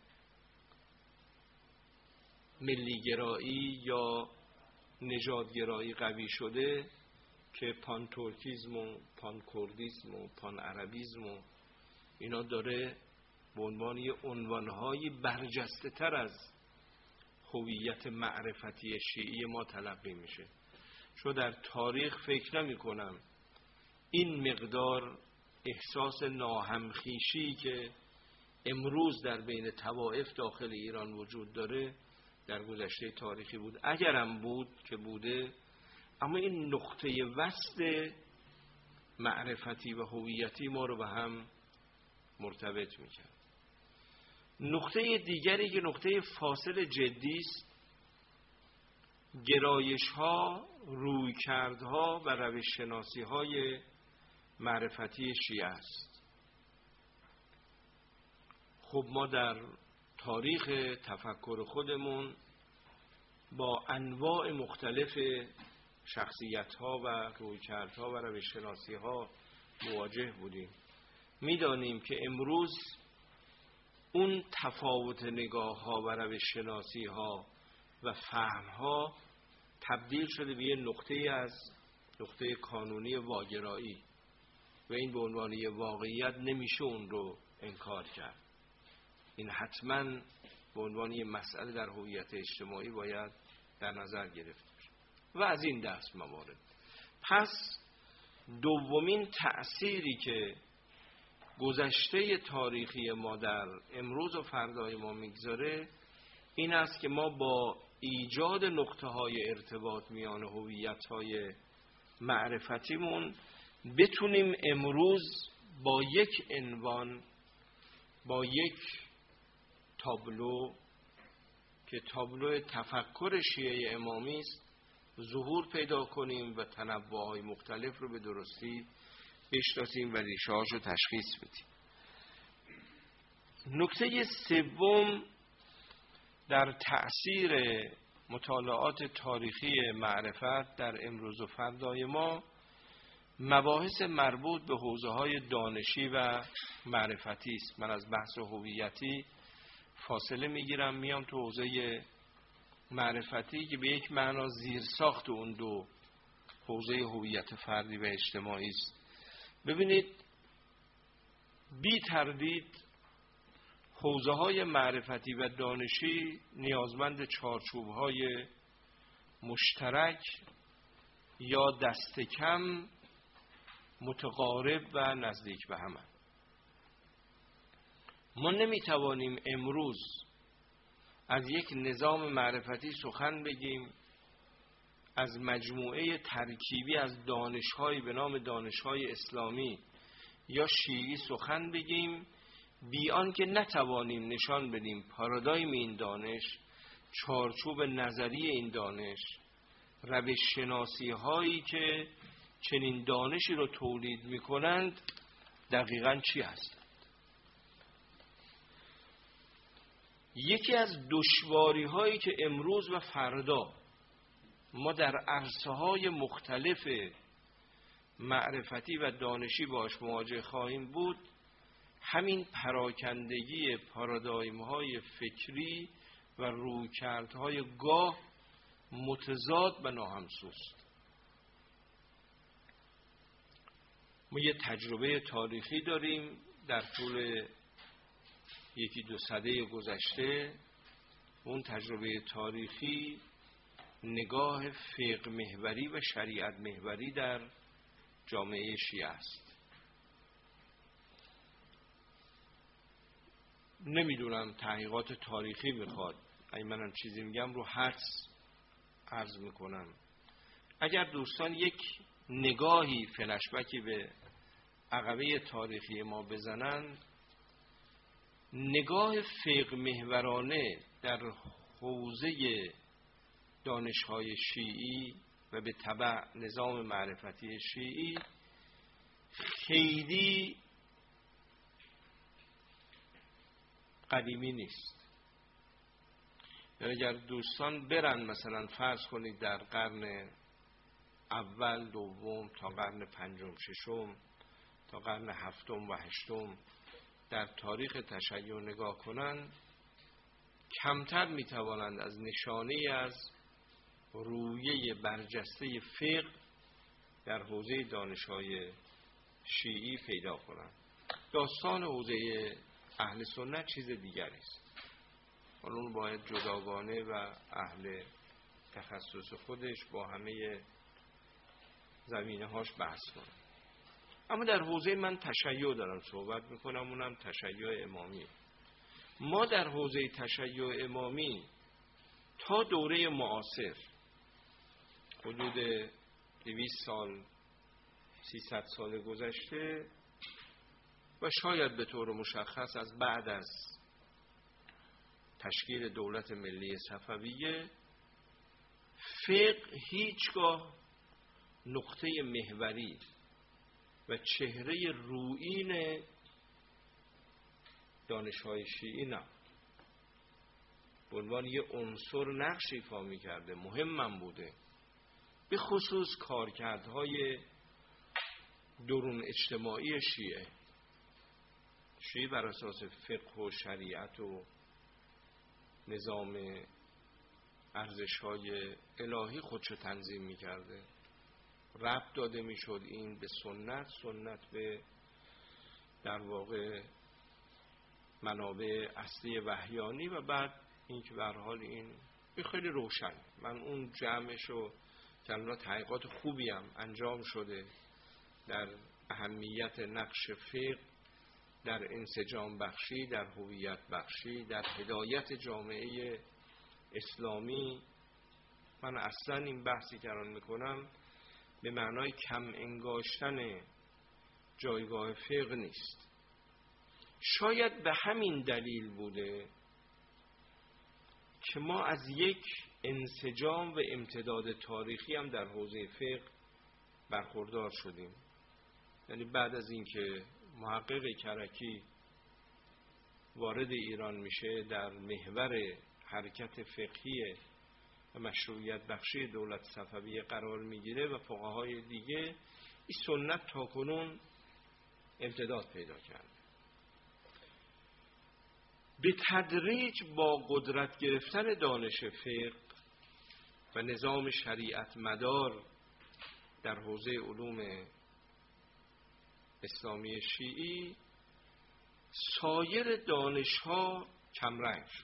ملیگرایی یا نژادگرایی قوی شده که پان ترکیزم و پان کردیزم و پان عربیزم و اینا داره به عنوان یه عنوانهای برجسته تر از هویت معرفتی شیعی ما تلقی میشه. چون در تاریخ فکر نمی کنم این مقدار احساس ناهمخیشی که امروز در بین طوائف داخل ایران وجود داره در گذشته تاریخی بود. اگرم بود که بوده، اما این نقطه وصل معرفتی و هویتی ما رو به هم مرتبط میکرد. نقطه دیگری که نقطه فاصل جدی است، گرایش ها، رویکردها و روش شناسی های معرفتی شیعه است. خب ما در تاریخ تفکر خودمون با انواع مختلف شخصیت ها و رویکردها و روش شناسی ها مواجه بودیم. میدانیم که امروز اون تفاوت نگاه ها و روش شناسی ها و فهم ها تبدیل شده به یه نقطه کانونی واگرایی و این به عنوان یه واقعیت نمیشه اون رو انکار کرد. این حتما به عنوان یه مسئله در هویت اجتماعی باید در نظر گرفت بشه و از این دست موارد. پس دومین تأثیری که گذشته تاریخی ما در امروز و فردای ما میگذاره این است که ما با ایجاد نقطه‌های ارتباط میان هویت‌های معرفتیمون بتونیم امروز با یک عنوان، با یک تابلو که تابلو تفکر شیعه امامی است ظهور پیدا کنیم و تنوع‌های مختلف رو به درستی بشناسیم و ریشه‌هاش رو تشخیص بدیم. نکته سوم در تأثیر مطالعات تاریخی معرفت در امروز و فردای ما مباحث مربوط به حوزه‌های دانشی و معرفتی است. من از بحث هویتی فاصله میگیرم، میام تو حوزه معرفتی که به یک معنا زیرساخت اون دو حوزه هویت فردی و اجتماعی است. ببینید، بی تردید حوزه‌های معرفتی و دانشی نیازمند چارچوب‌های مشترک یا دست کم متقارب و نزدیک به هم. ما نمیتوانیم امروز از یک نظام معرفتی سخن بگیم، از مجموعه ترکیبی از دانش‌های به نام دانش‌های اسلامی یا شیعی سخن بگیم بی آنکه نتوانیم نشان بدیم پارادایم این دانش، چارچوب نظری این دانش، روش شناسی هایی که چنین دانشی رو تولید می کنند دقیقاً چی هستند. یکی از دشواری هایی که امروز و فردا ما در عرصه های مختلف معرفتی و دانشی باش مواجه خواهیم بود همین پراکندگی پارادایم های فکری و رویکردهای گاه متضاد و ناهمسوست. ما یه تجربه تاریخی داریم در طول یکی دو سده گذشته. اون تجربه تاریخی نگاه فقه محوری و شریعت محوری در جامعه شیعه است. نمیدونم تحقیقات تاریخی میخواد، اگه منم چیزی میگم رو حدس عرض میکنم. اگر دوستان یک نگاهی فلشبکی به عقبه تاریخی ما بزنن، نگاه فقه محورانه در حوزه دانش‌های شیعی و به تبع نظام معرفتی شیعی خیلی قدیمی نیست. اگر دوستان برن مثلا فرض کنید در قرن اول، دوم تا قرن پنجم، ششم تا قرن هفتم و هشتم در تاریخ تشیع نگاه کنن، کمتر میتوانند از نشانه از رویه برجسته فقه در حوزه دانش‌های شیعی پیدا کنند. داستان حوزه اهل سنت چیز دیگری است. حالا اون باید جداگانه و اهل تخصص خودش با همه زمینه‌هاش بحث کنه. اما در حوزه من تشیع دارم صحبت میکنم، اونم تشیع امامی. ما در حوزه تشیع امامی تا دوره معاصر حدود 200 سال 300 سال گذشته و شاید به طور مشخص از بعد از تشکیل دولت ملی صفویه، فقه هیچگاه نقطه محوری و چهره رویین دانش‌های شیعی نه، به عنوان یه عنصر نقش ایفا می‌کرده، مهمم بوده، به خصوص کارکردهای درون اجتماعی شیعه بر اساس فقه و شریعت و نظام ارزش‌های الهی خودشو تنظیم می‌کرده. ربط داده می‌شد این به سنت به در واقع منابع اصلی وحیانی و بعد این که به هر حال این خیلی روشن. من اون جمعشو که الان تحقیقات خوبی هم انجام شده در اهمیت نقش فقه در انسجام بخشی، در هویت بخشی، در هدایت جامعه اسلامی. من اصلا این بحثی که الان میکنم به معنای کم انگاشتن جایگاه فقه نیست. شاید به همین دلیل بوده که ما از یک انسجام و امتداد تاریخی هم در حوزه فقه برخوردار شدیم. یعنی بعد از اینکه محقق کرکی وارد ایران میشه، در محور حرکت فقهی و مشروعیت بخشی دولت صفویه قرار میگیره و فقهای دیگه، این سنت تاکنون امتداد پیدا کرد. به تدریج با قدرت گرفتن دانش فقه و نظام شریعت مدار در حوزه علوم اسلامی شیعی، سایر دانش‌ها کمرنگ شد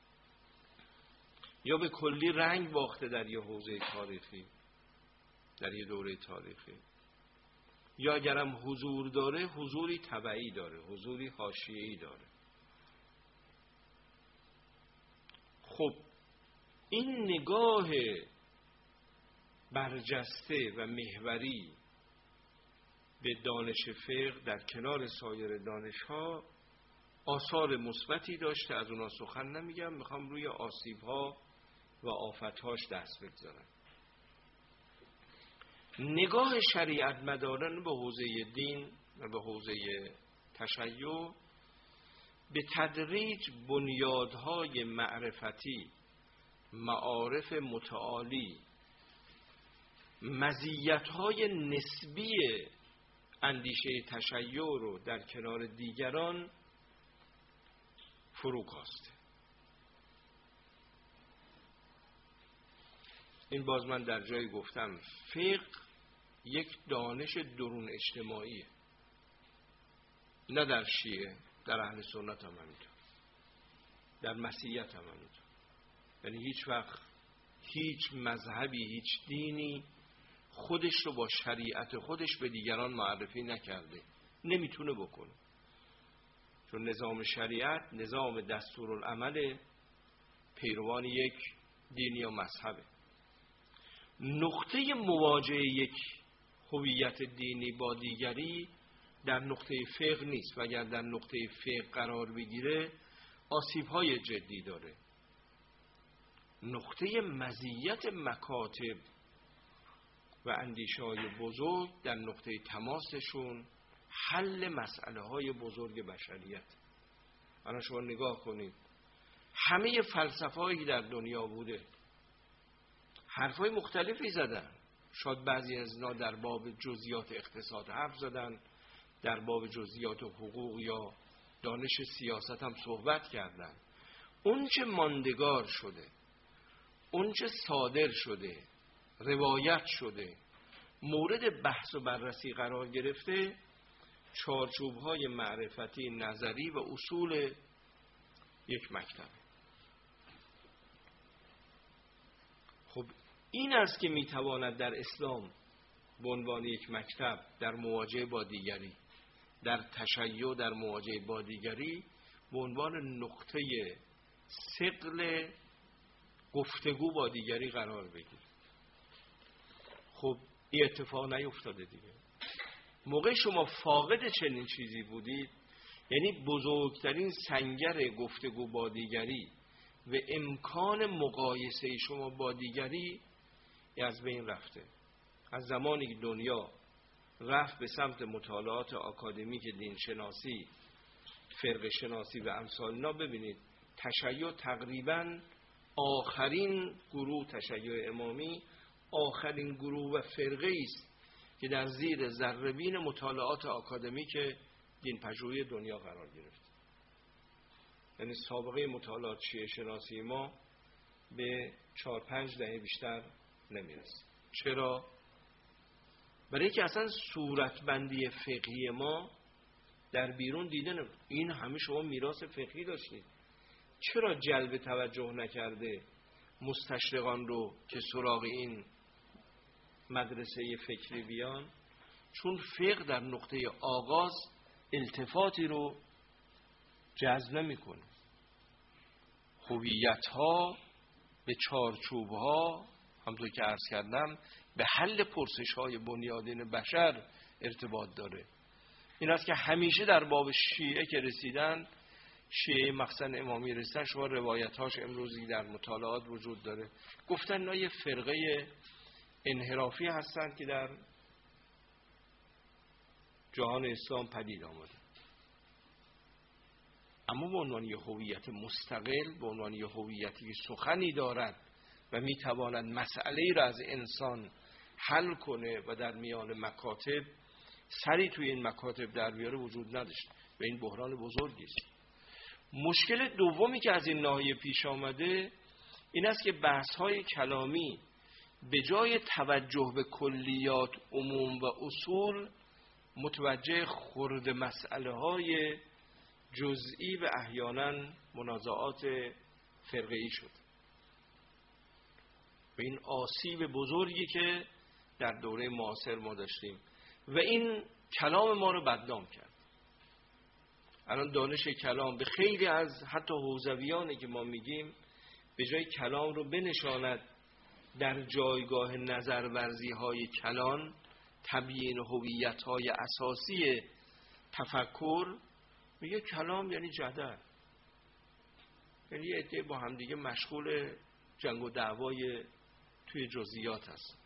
یا به کلی رنگ باخته در یه حوزه تاریخی، در یه دوره تاریخی، یا اگرم حضور داره حضوری تبعی داره، حضوری حاشیه‌ای داره. خب این نگاه برجسته و محوری به دانش فقه در کنار سایر دانش‌ها آثار مثبتی داشته. از اونا سخن نمیگم، میخوام روی آسیب‌ها و آفت‌هاش دست بگذارم. نگاه شریعت مداران به حوزه دین و به حوزه تشیع به تدریج بنیادهای معرفتی، معارف متعالی، مزیت‌های نسبی اندیشه تشیع رو در کنار دیگران فرو کاسته. این باز من در جایی گفتم فقه یک دانش درون اجتماعیه، نه در شیعه، در اهل سنت هم همینطور، در مسیحیت هم همینطور. یعنی هیچ وقت هیچ مذهبی، هیچ دینی خودش رو با شریعت خودش به دیگران معرفی نکرده، نمیتونه بکنه، چون نظام شریعت نظام دستورالعمل پیروان یک دین یا مذهبه. نقطه مواجهه یک هویت دینی با دیگری در نقطه فقه نیست و اگر در نقطه فقه قرار بگیره آسیب‌های جدی داره. نقطه مزیت مکاتب و اندیشه‌های بزرگ در نقطه تماسشون حل مسئله‌های بزرگ بشریت. الان شما نگاه کنید، همه فلسفه‌هایی که در دنیا بوده حرفای مختلفی زدن. شاید بعضی از اینا در باب جزئیات اقتصاد حرف زدن، در باب جزئیات حقوق یا دانش سیاست هم صحبت کردن. اون چه ماندگار شده، اون چه صادر شده، روایت شده، مورد بحث و بررسی قرار گرفته، چارچوب‌های معرفتی، نظری و اصول یک مکتب. خب این است که میتواند در اسلام به عنوان یک مکتب در مواجهه با دیگری، در تشیع در مواجهه با دیگری، به عنوان نقطه ثقل گفتگو با دیگری قرار بگیر. خب این اتفاق نیفتاده دیگه. موقع شما فاقد چنین چیزی بودید، یعنی بزرگترین سنگر گفتگو با دیگری و امکان مقایسه شما با دیگری از بین رفته. از زمانی که دنیا رفت به سمت مطالعات آکادمیک دین شناسی، فرقه شناسی و امثال اینا، ببینید تشیع تقریباً آخرین گروه، تشیع امامی آخرین گروه و فرقه است که در زیر ذره‌بین مطالعات آکادمیک دین پژوهی دنیا قرار گرفت. یعنی سابقه مطالعات شیعه شناسی ما به 4-5 دهه بیشتر نمیرسه. چرا؟ برای اینکه اصلا صورتبندی فقهی ما در بیرون دیده نمیشه. این همه شما میراث فقهی داشتید، چرا جلب توجه نکرده مستشرقان رو که سراغ این مدرسه فکری بیان؟ چون فقه در نقطه آغاز التفاتی رو جذب نمیکنه. هویت ها به چارچوب ها، همونطور که عرض کردم، به حل پرسش های بنیادین بشر ارتباط داره. این است که همیشه در باب شیعه که رسیدن، شیعه مخزن امامی رسیدن، شما روایت هاش امروزی در مطالعات وجود داره، گفتن اینا یه فرقه انحرافی هستند که در جهان اسلام پدید آمده. اما به عنوان یه هویت مستقل، به عنوان یه هویتی که سخنی دارد و میتواند مسئله‌ای را از انسان حل کنه و در میان مکاتب سری توی این مکاتب در بیاره، وجود نداشت و این بحران بزرگی است. مشکل دومی که از این ناحیه پیش آمده این است که بحث‌های کلامی به جای توجه به کلیات، عموم و اصول، متوجه خرد مسئله‌های جزئی و احیانا منازعات فرقه‌ای شد و این آسیب بزرگی که در دوره معاصر ما داشتیم و این کلام ما رو بدنام کرد. الان دانش کلام به خیلی از حتی حوزویانی که ما میگیم، به جای کلام رو بنشاند در جایگاه نظرورزی های کلان، تبیین هویت های اساسی تفکر، میگه کلام یعنی جدل، یعنی یه عده با هم دیگه مشغول جنگ و دعوای توی جزئیات هست.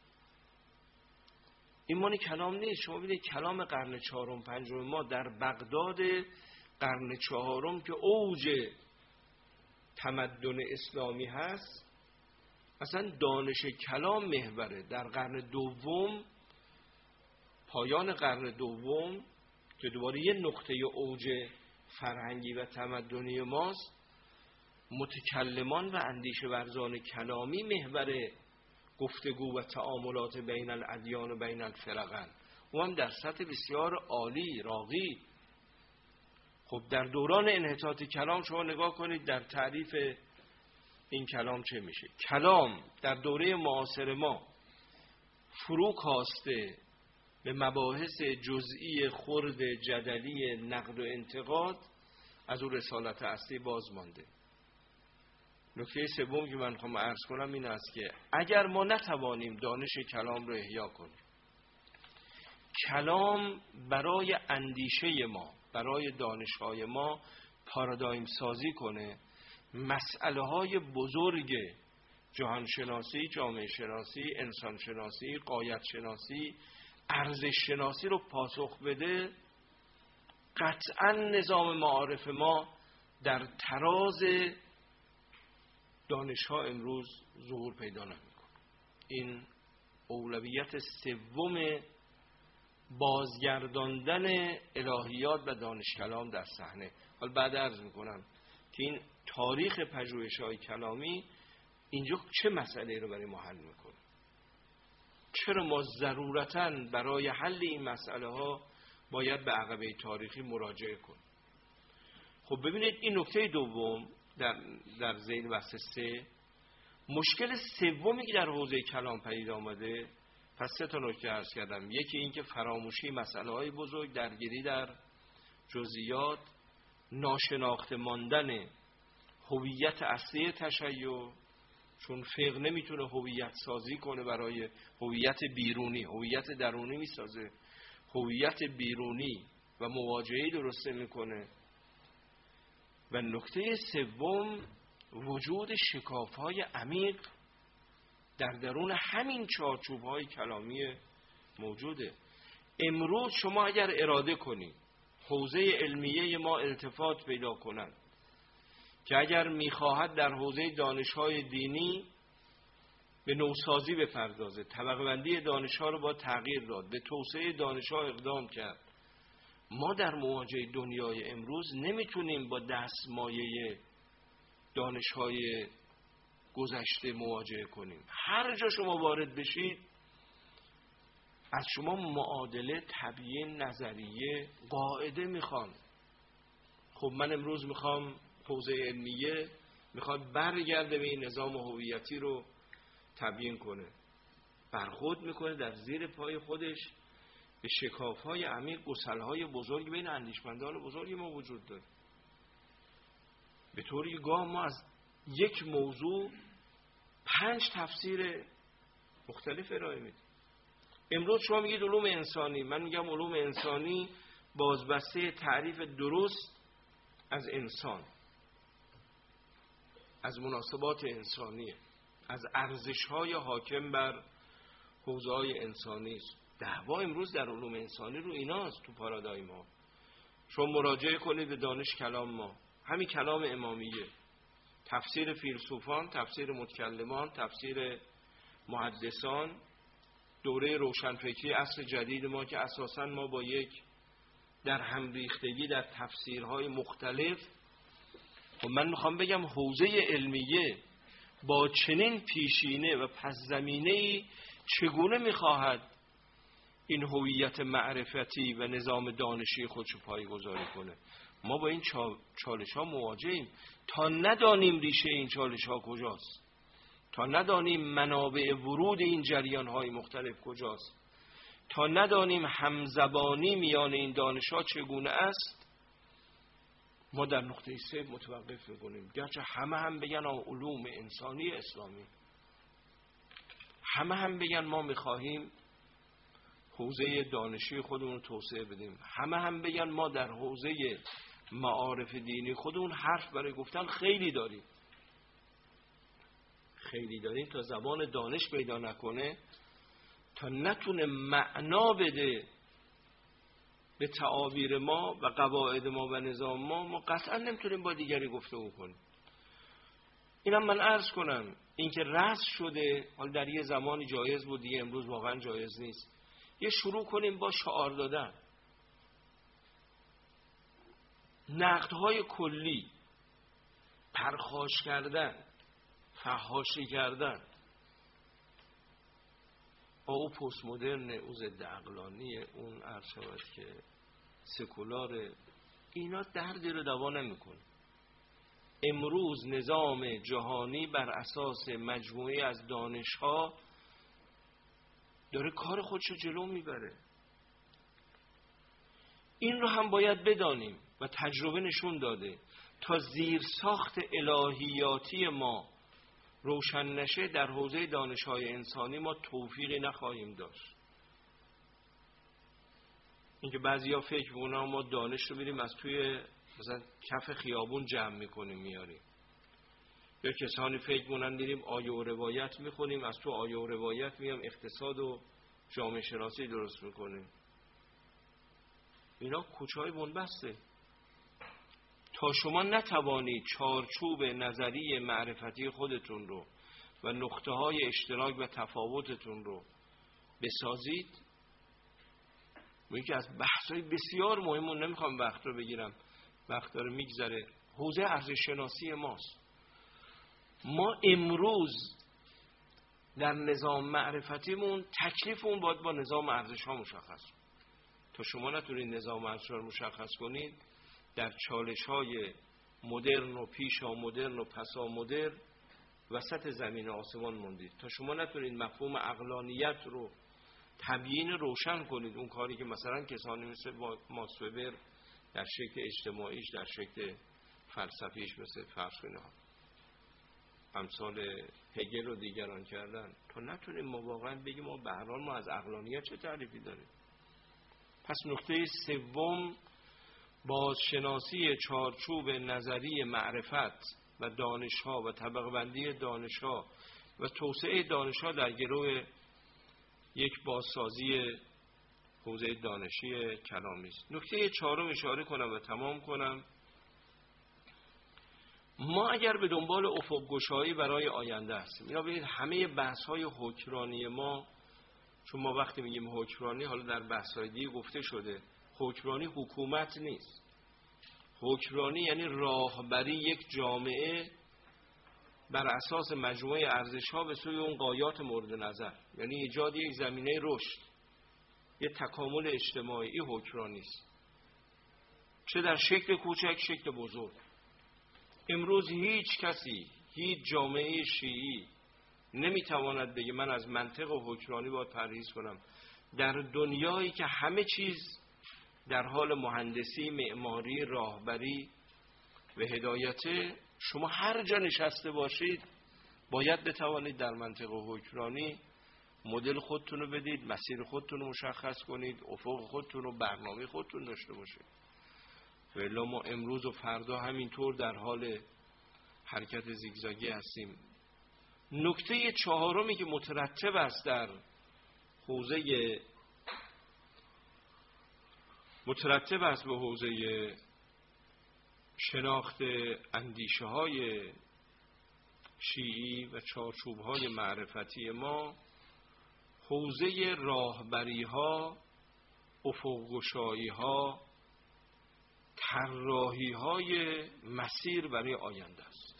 این معنی کلام نیست. شما ببینید کلام قرن 4-5 ما در بغداد قرن 4 که اوج تمدن اسلامی هست، اصلا دانش کلام محوره. در قرن دوم، پایان قرن دوم که دوباره یه نقطه اوج فرهنگی و تمدنی ماست، متکلمان و اندیشه ورزان کلامی محور گفتگو و تعاملات بین الادیان و بین الفرقن، و هم در سطح بسیار عالی راقی. خب در دوران انحطاط کلام شما نگاه کنید در تعریف این کلام چه میشه. کلام در دوره معاصر ما فرو کاسته به مباحث جزئی خرد جدلی نقد و انتقاد، از اون رسالت اصلی باز مانده. نکته سوم که من میخوام عرض کنم این است که اگر ما نتوانیم دانش کلام رو احیا کنیم، کلام برای اندیشه ما، برای دانش‌های ما پارادایم سازی کنه، مسئله های بزرگ جهان شناسی، جامعه شناسی، انسان شناسی، غایت شناسی، ارزش شناسی رو پاسخ بده، قطعا نظام معارف ما در تراز دانش‌ها امروز ظهور پیدا نمی‌کنه. این اولویت سوم بازگرداندن الهیات و دانش کلام در صحنه. حالا بعد عرض می‌کنم که این تاریخ پژوهش‌های کلامی اینجا چه مسئله رو برای ما حل می‌کنه، چرا ما ضرورتاً برای حل این مسئله ها باید به عقبه تاریخی مراجعه کنیم. خب ببینید این نکته دوم در ذیل بحث 3، مشکل سومی که در حوزه کلام پدید آمده، پس 3 تا نکته عرض کردم. یکی این که فراموشی مسئله های بزرگ، درگیری در جزئیات، ناشناخته ماندن هویت اصلی تشیع، چون فقه نمیتونه هویت سازی کنه برای هویت بیرونی، هویت درونی میسازه، هویت بیرونی و مواجهه درسته میکنه. و نکته سوم وجود شکاف‌های عمیق در درون همین چارچوب‌های کلامی موجوده. امروز شما اگر اراده کنید حوزه علمیه ما التفات پیدا کنند، که اگر میخواهد در حوزه دانش‌های دینی به نوسازی بپردازه، طبقه بندی دانش‌ها رو با تغییر داد، به توسعه دانش‌ها اقدام کرد، ما در مواجهه دنیای امروز نمیتونیم با دستمایه دانش‌های گذشته مواجهه کنیم. هر جا شما وارد بشید از شما معادله، تبیین، نظریه، قاعده میخوان. خب من امروز میخوام حوزه علمیه میخواد برگرده به این نظام هویتی رو تبیین کنه، برخورد میکنه در زیر پای خودش به شکاف‌های عمیق، گسل‌های بزرگ بین اندیشمندان بزرگ ما وجود داره. به طوری که گاه ما از یک موضوع 5 تفسیر مختلف ارائه میدیم. امروز شما میگید علوم انسانی، من میگم علوم انسانی بازبسته تعریف درست از انسان، از مناسبات انسانی، از ارزش‌های حاکم بر حوزه‌های انسانی است. دعوا امروز در علوم انسانی رو ایناست. تو پارادایم ما شما مراجعه کنید به دانش کلام ما، همین کلام امامیه، تفسیر فیلسوفان، تفسیر متکلمان، تفسیر محدثان، دوره روشنفکری عصر جدید ما که اساساً ما با یک در هم ریختگی در تفسیرهای مختلف. و من میخوام بگم حوزه علمیه با چنین پیشینه و پس زمینه‌ای چگونه میخواهد این هویت معرفتی و نظام دانشی خودشو پایه‌گذاری کنه. ما با این چالش‌ها مواجهیم. تا ندانیم ریشه این چالش‌ها کجاست، تا ندانیم منابع ورود این جریان‌های مختلف کجاست، تا ندانیم همزبانی میان این دانش‌ها چگونه است، ما در نقطه 3 متوقف می‌کنیم. گرچه همه هم بگن علوم انسانی اسلامی، همه هم بگن ما می‌خواهیم حوزه دانشی خودمون رو توسعه بدیم، همه هم بگن ما در حوزه معارف دینی خودمون حرف برای گفتن خیلی داریم، خیلی داریم. تا زبان دانش پیدا نکنه، تا نتونه معنا بده به تعابیر ما و قواعد ما و نظام ما قطعا نمیتونیم با دیگری گفتگو کنیم. اینم من عرض کنم، اینکه رسم شده، حال در یه زمانی جایز بود دیگه امروز واقعا جایز نیست، یه شروع کنیم با شعار دادن، نقدهای کلی، پرخاش کردن، فحاشی کردن، او پست مدرن، او ضد عقلانیه، اون عرض شود که سکولاره، اینا دردی رو دوا نمیکنه. امروز نظام جهانی بر اساس مجموعه از دانش‌ها داره کار خودشو جلو میبره. این رو هم باید بدانیم و تجربه نشون داده تا زیر ساخت الهیاتی ما روشن نشه در حوزه دانش‌های انسانی ما توفیقی نخواهیم داشت. اینکه بعضیا فکر می‌کنن ما دانش رو میریم از توی مثلا کف خیابون جمع می‌کنیم میاریم، یا کسانی فکر می‌کنن میریم آیه و روایت می‌خونیم از تو آیه و روایت میام اقتصاد و جامعه شناسی درست می‌کنیم. اینا کوچه‌های بنبسته. تا شما نتوانید چارچوب نظری معرفتی خودتون رو و نقطه‌های اشتراک و تفاوتتون رو بسازید، یکی از بحث‌های بسیار مهمون، نمیخوام وقت رو بگیرم، وقت داره میگذره، حوزه ارزش شناسی ماست. ما امروز در نظام معرفتیمون تکلیفمون باید با نظام ارزش‌ها مشخص. تا شما نتونید نظام ارزش‌ها رو مشخص کنید، در چالش‌های مدرن و پیشا مدرن و پسا مدرن وسط زمین و آسمان موندید تا شما نتونید مفهوم عقلانیت رو تبیین روشن کنید. اون کاری که مثلا کسانی مثل ماکس وبر در شکل اجتماعیش، در شکل فلسفیش مثل فرض کنید امثال هگل و دیگران کردن، تا نتونیم ما واقعا بگیم ما به هر حال ما از عقلانیت چه تعریفی داریم. پس نکته سوم، بازشناسی چارچوب نظری معرفت و دانش‌ها و طبقه بندی دانش‌ها و توسعه دانش‌ها در گرو یک بازسازی حوزه دانشی کلامی است. نکته چهارم اشاره کنم و تمام کنم. ما اگر به دنبال افق گشایی برای آینده هستیم، اینا ببینید همه بحث‌های حکمرانی ما، چون ما وقتی میگیم حکمرانی، حالا در بحث‌های دیگه گفته شده حکمرانی حکومت نیست. حکمرانی یعنی راهبری یک جامعه بر اساس مجموعه ارزش‌ها به سوی اون غایات مورد نظر، یعنی ایجاد یک زمینه رشد، یک تکامل اجتماعی. این حکمرانی است، چه در شکل کوچک شکل بزرگ. امروز هیچ کسی، هیچ جامعه شیعی نمیتواند بگه من از منطق و حکمرانی باید پرهیز کنم. در دنیایی که همه چیز در حال مهندسی، معماری، راهبری و هدایت، شما هر جا نشسته باشید باید بتوانید در منطق و حکمرانی مدل خودتون رو بدید، مسیر خودتون رو مشخص کنید، افق خودتون رو، برنامه خودتون داشته باشید. ولی ما امروز و فردا همینطور در حال حرکت زیگزاگی هستیم. نکته چهارمی که مترتب است در حوزه به حوزه شناخت اندیشه های شیعی و چارچوب های معرفتی ما، حوزه راهبری ها، افق گشایی ها، طراحی های مسیر برای آینده است.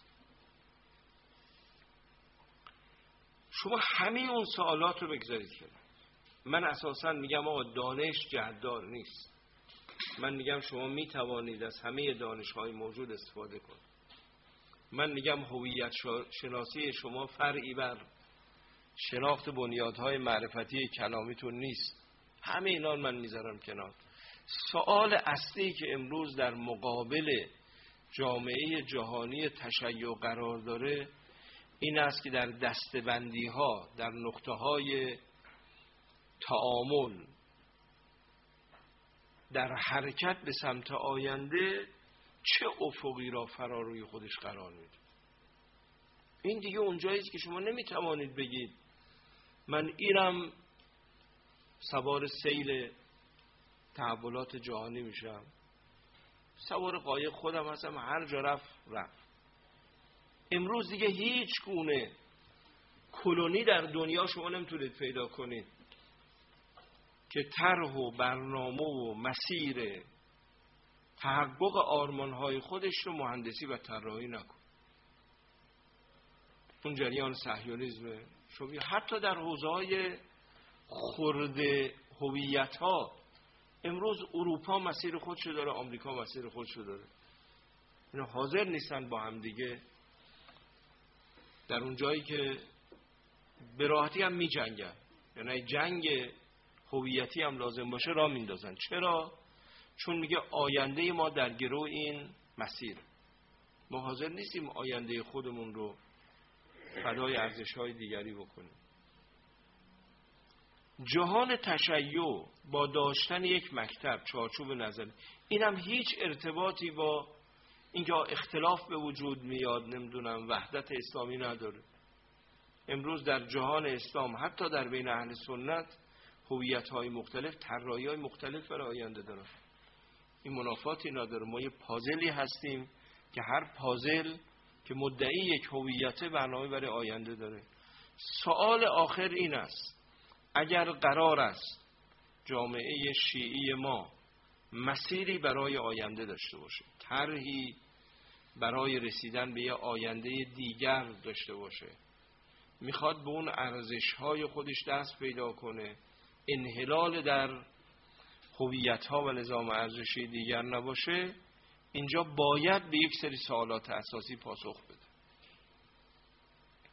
شما همه اون سوالات رو بگذارید کنار. من اساساً میگم آقا دانش جهت‌دار نیست. من میگم شما میتوانید از همه دانش‌های موجود استفاده کنید. من میگم هویت شناسی شما فرعی بر شناخت بنیادهای معرفتی کلامیتون نیست. همه اینا من میذارم کنار. سوال اصلی که امروز در مقابل جامعه جهانی تشیع قرار داره این است که در دسته‌بندی ها، در نقطه های تعامل، در حرکت به سمت آینده چه افقی را فرا روی خودش قرار میده. این دیگه اونجایی است که شما نمیتوانید بگید من ایرم سوار سیل تحولات جهانی میشم، سوار قایق خودم هستم، هر جا رفت. امروز دیگه هیچ گونه کلونی در دنیا شما نمیتونید پیدا کنید که طرح و برنامه و مسیر تحقق آرمانهای خودش رو مهندسی و طراحی نکنه. اون جریان صهیونیسم شما حتی در حوزه‌های خرد هویت‌ها، امروز اروپا مسیر خودشو داره، آمریکا مسیر خودشو داره. اینا حاضر نیستن با هم دیگه در اون جایی که به راحتی هم می جنگن، یعنی جنگ هویتی هم لازم باشه راه میندازن. چرا؟ چون میگه آینده ما در گرو این مسیر. ما حاضر نیستیم آینده خودمون رو فدای ارزش‌های دیگری بکنیم. جهان تشیع با داشتن یک مکتب، چارچوب نظری، این هم هیچ ارتباطی با اینکه اختلاف به وجود میاد، نمیدونم وحدت اسلامی نداره. امروز در جهان اسلام حتی در بین اهل سنت هویت‌های مختلف، طراحی‌های مختلف برای آینده دارن. این منافاتی نداره. ما یه پازلی هستیم که هر پازل که مدعی یک هویت برنامه برای آینده داره. سوال آخر این است: اگر قرار است جامعه شیعی ما مسیری برای آینده داشته باشه، طرحی برای رسیدن به یه آینده دیگر داشته باشه، میخواد به اون ارزش‌های خودش دست پیدا کنه، انحلال در هویت‌ها و نظام ارزشی دیگر نباشه، اینجا باید به یک سری سوالات اساسی پاسخ بده.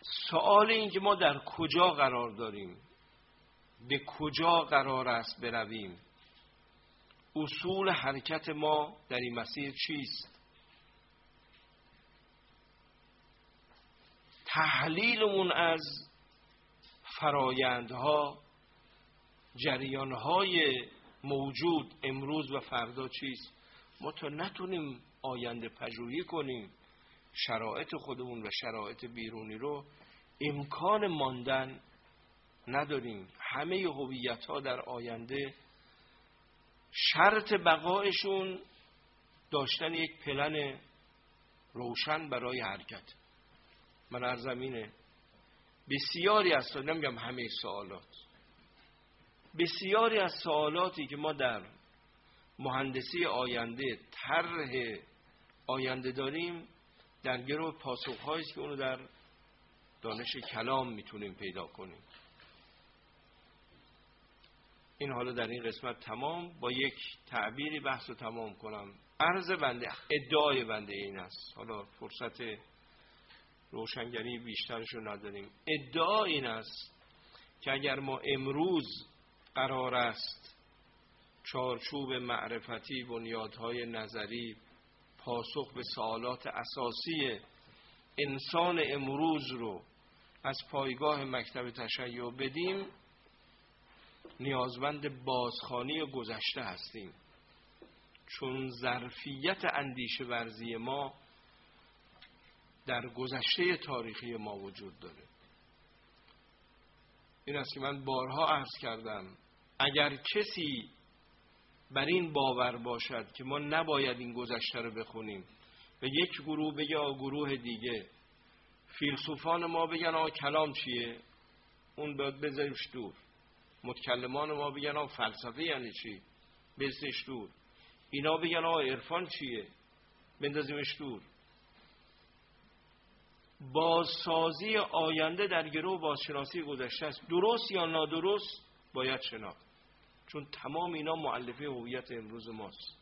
سوال این که ما در کجا قرار داریم، به کجا قرار است برویم، اصول حرکت ما در این مسیر چیست، تحلیلمون از فرایندها، جریانهای موجود امروز و فردا چیست. ما تا نتونیم آینده پژوهی کنیم شرایط خودمون و شرایط بیرونی رو، امکان ماندن نداریم. همه هویت‌ها در آینده شرط بقایشون داشتن یک پلن روشن برای حرکت. من عرضم اینه بسیاری از نمیگم همه سوالات، بسیاری از سوالاتی که ما در مهندسی آینده، طرح آینده داریم، در گروه پاسخ‌هایی است که اونو در دانش کلام میتونیم پیدا کنیم. این حالا در این قسمت تمام، با یک تعبیری بحث رو تمام کنم. عرض بنده، ادعای بنده این است، حالا فرصت روشنگری بیشترش رو نداریم. ادعا این است که اگر ما امروز قرار است چارچوب معرفتی، بنیادهای نظری، پاسخ به سوالات اساسی انسان امروز رو از پایگاه مکتب تشیع بدیم، نیازمند بازخوانی گذشته هستیم، چون ظرفیت اندیشه ورزی ما در گذشته تاریخی ما وجود داره. این است که من بارها عرض کردم، اگر کسی بر این باور باشد که ما نباید این گذشته رو بخونیم و یک گروه بگه گروه دیگه، فیلسوفان ما بگن کلام چیه، اون باید بذاریمش دور. متکلمان ما بگن فلسفه یعنی چی، بذاریمش دور. اینا بگن عرفان چیه، بندازیمش دور. بازسازی آینده در گروه بازشناسی گذشته است، درست یا نادرست باید شناخت، چون تمام اینا مؤلفه هویت امروز ماست.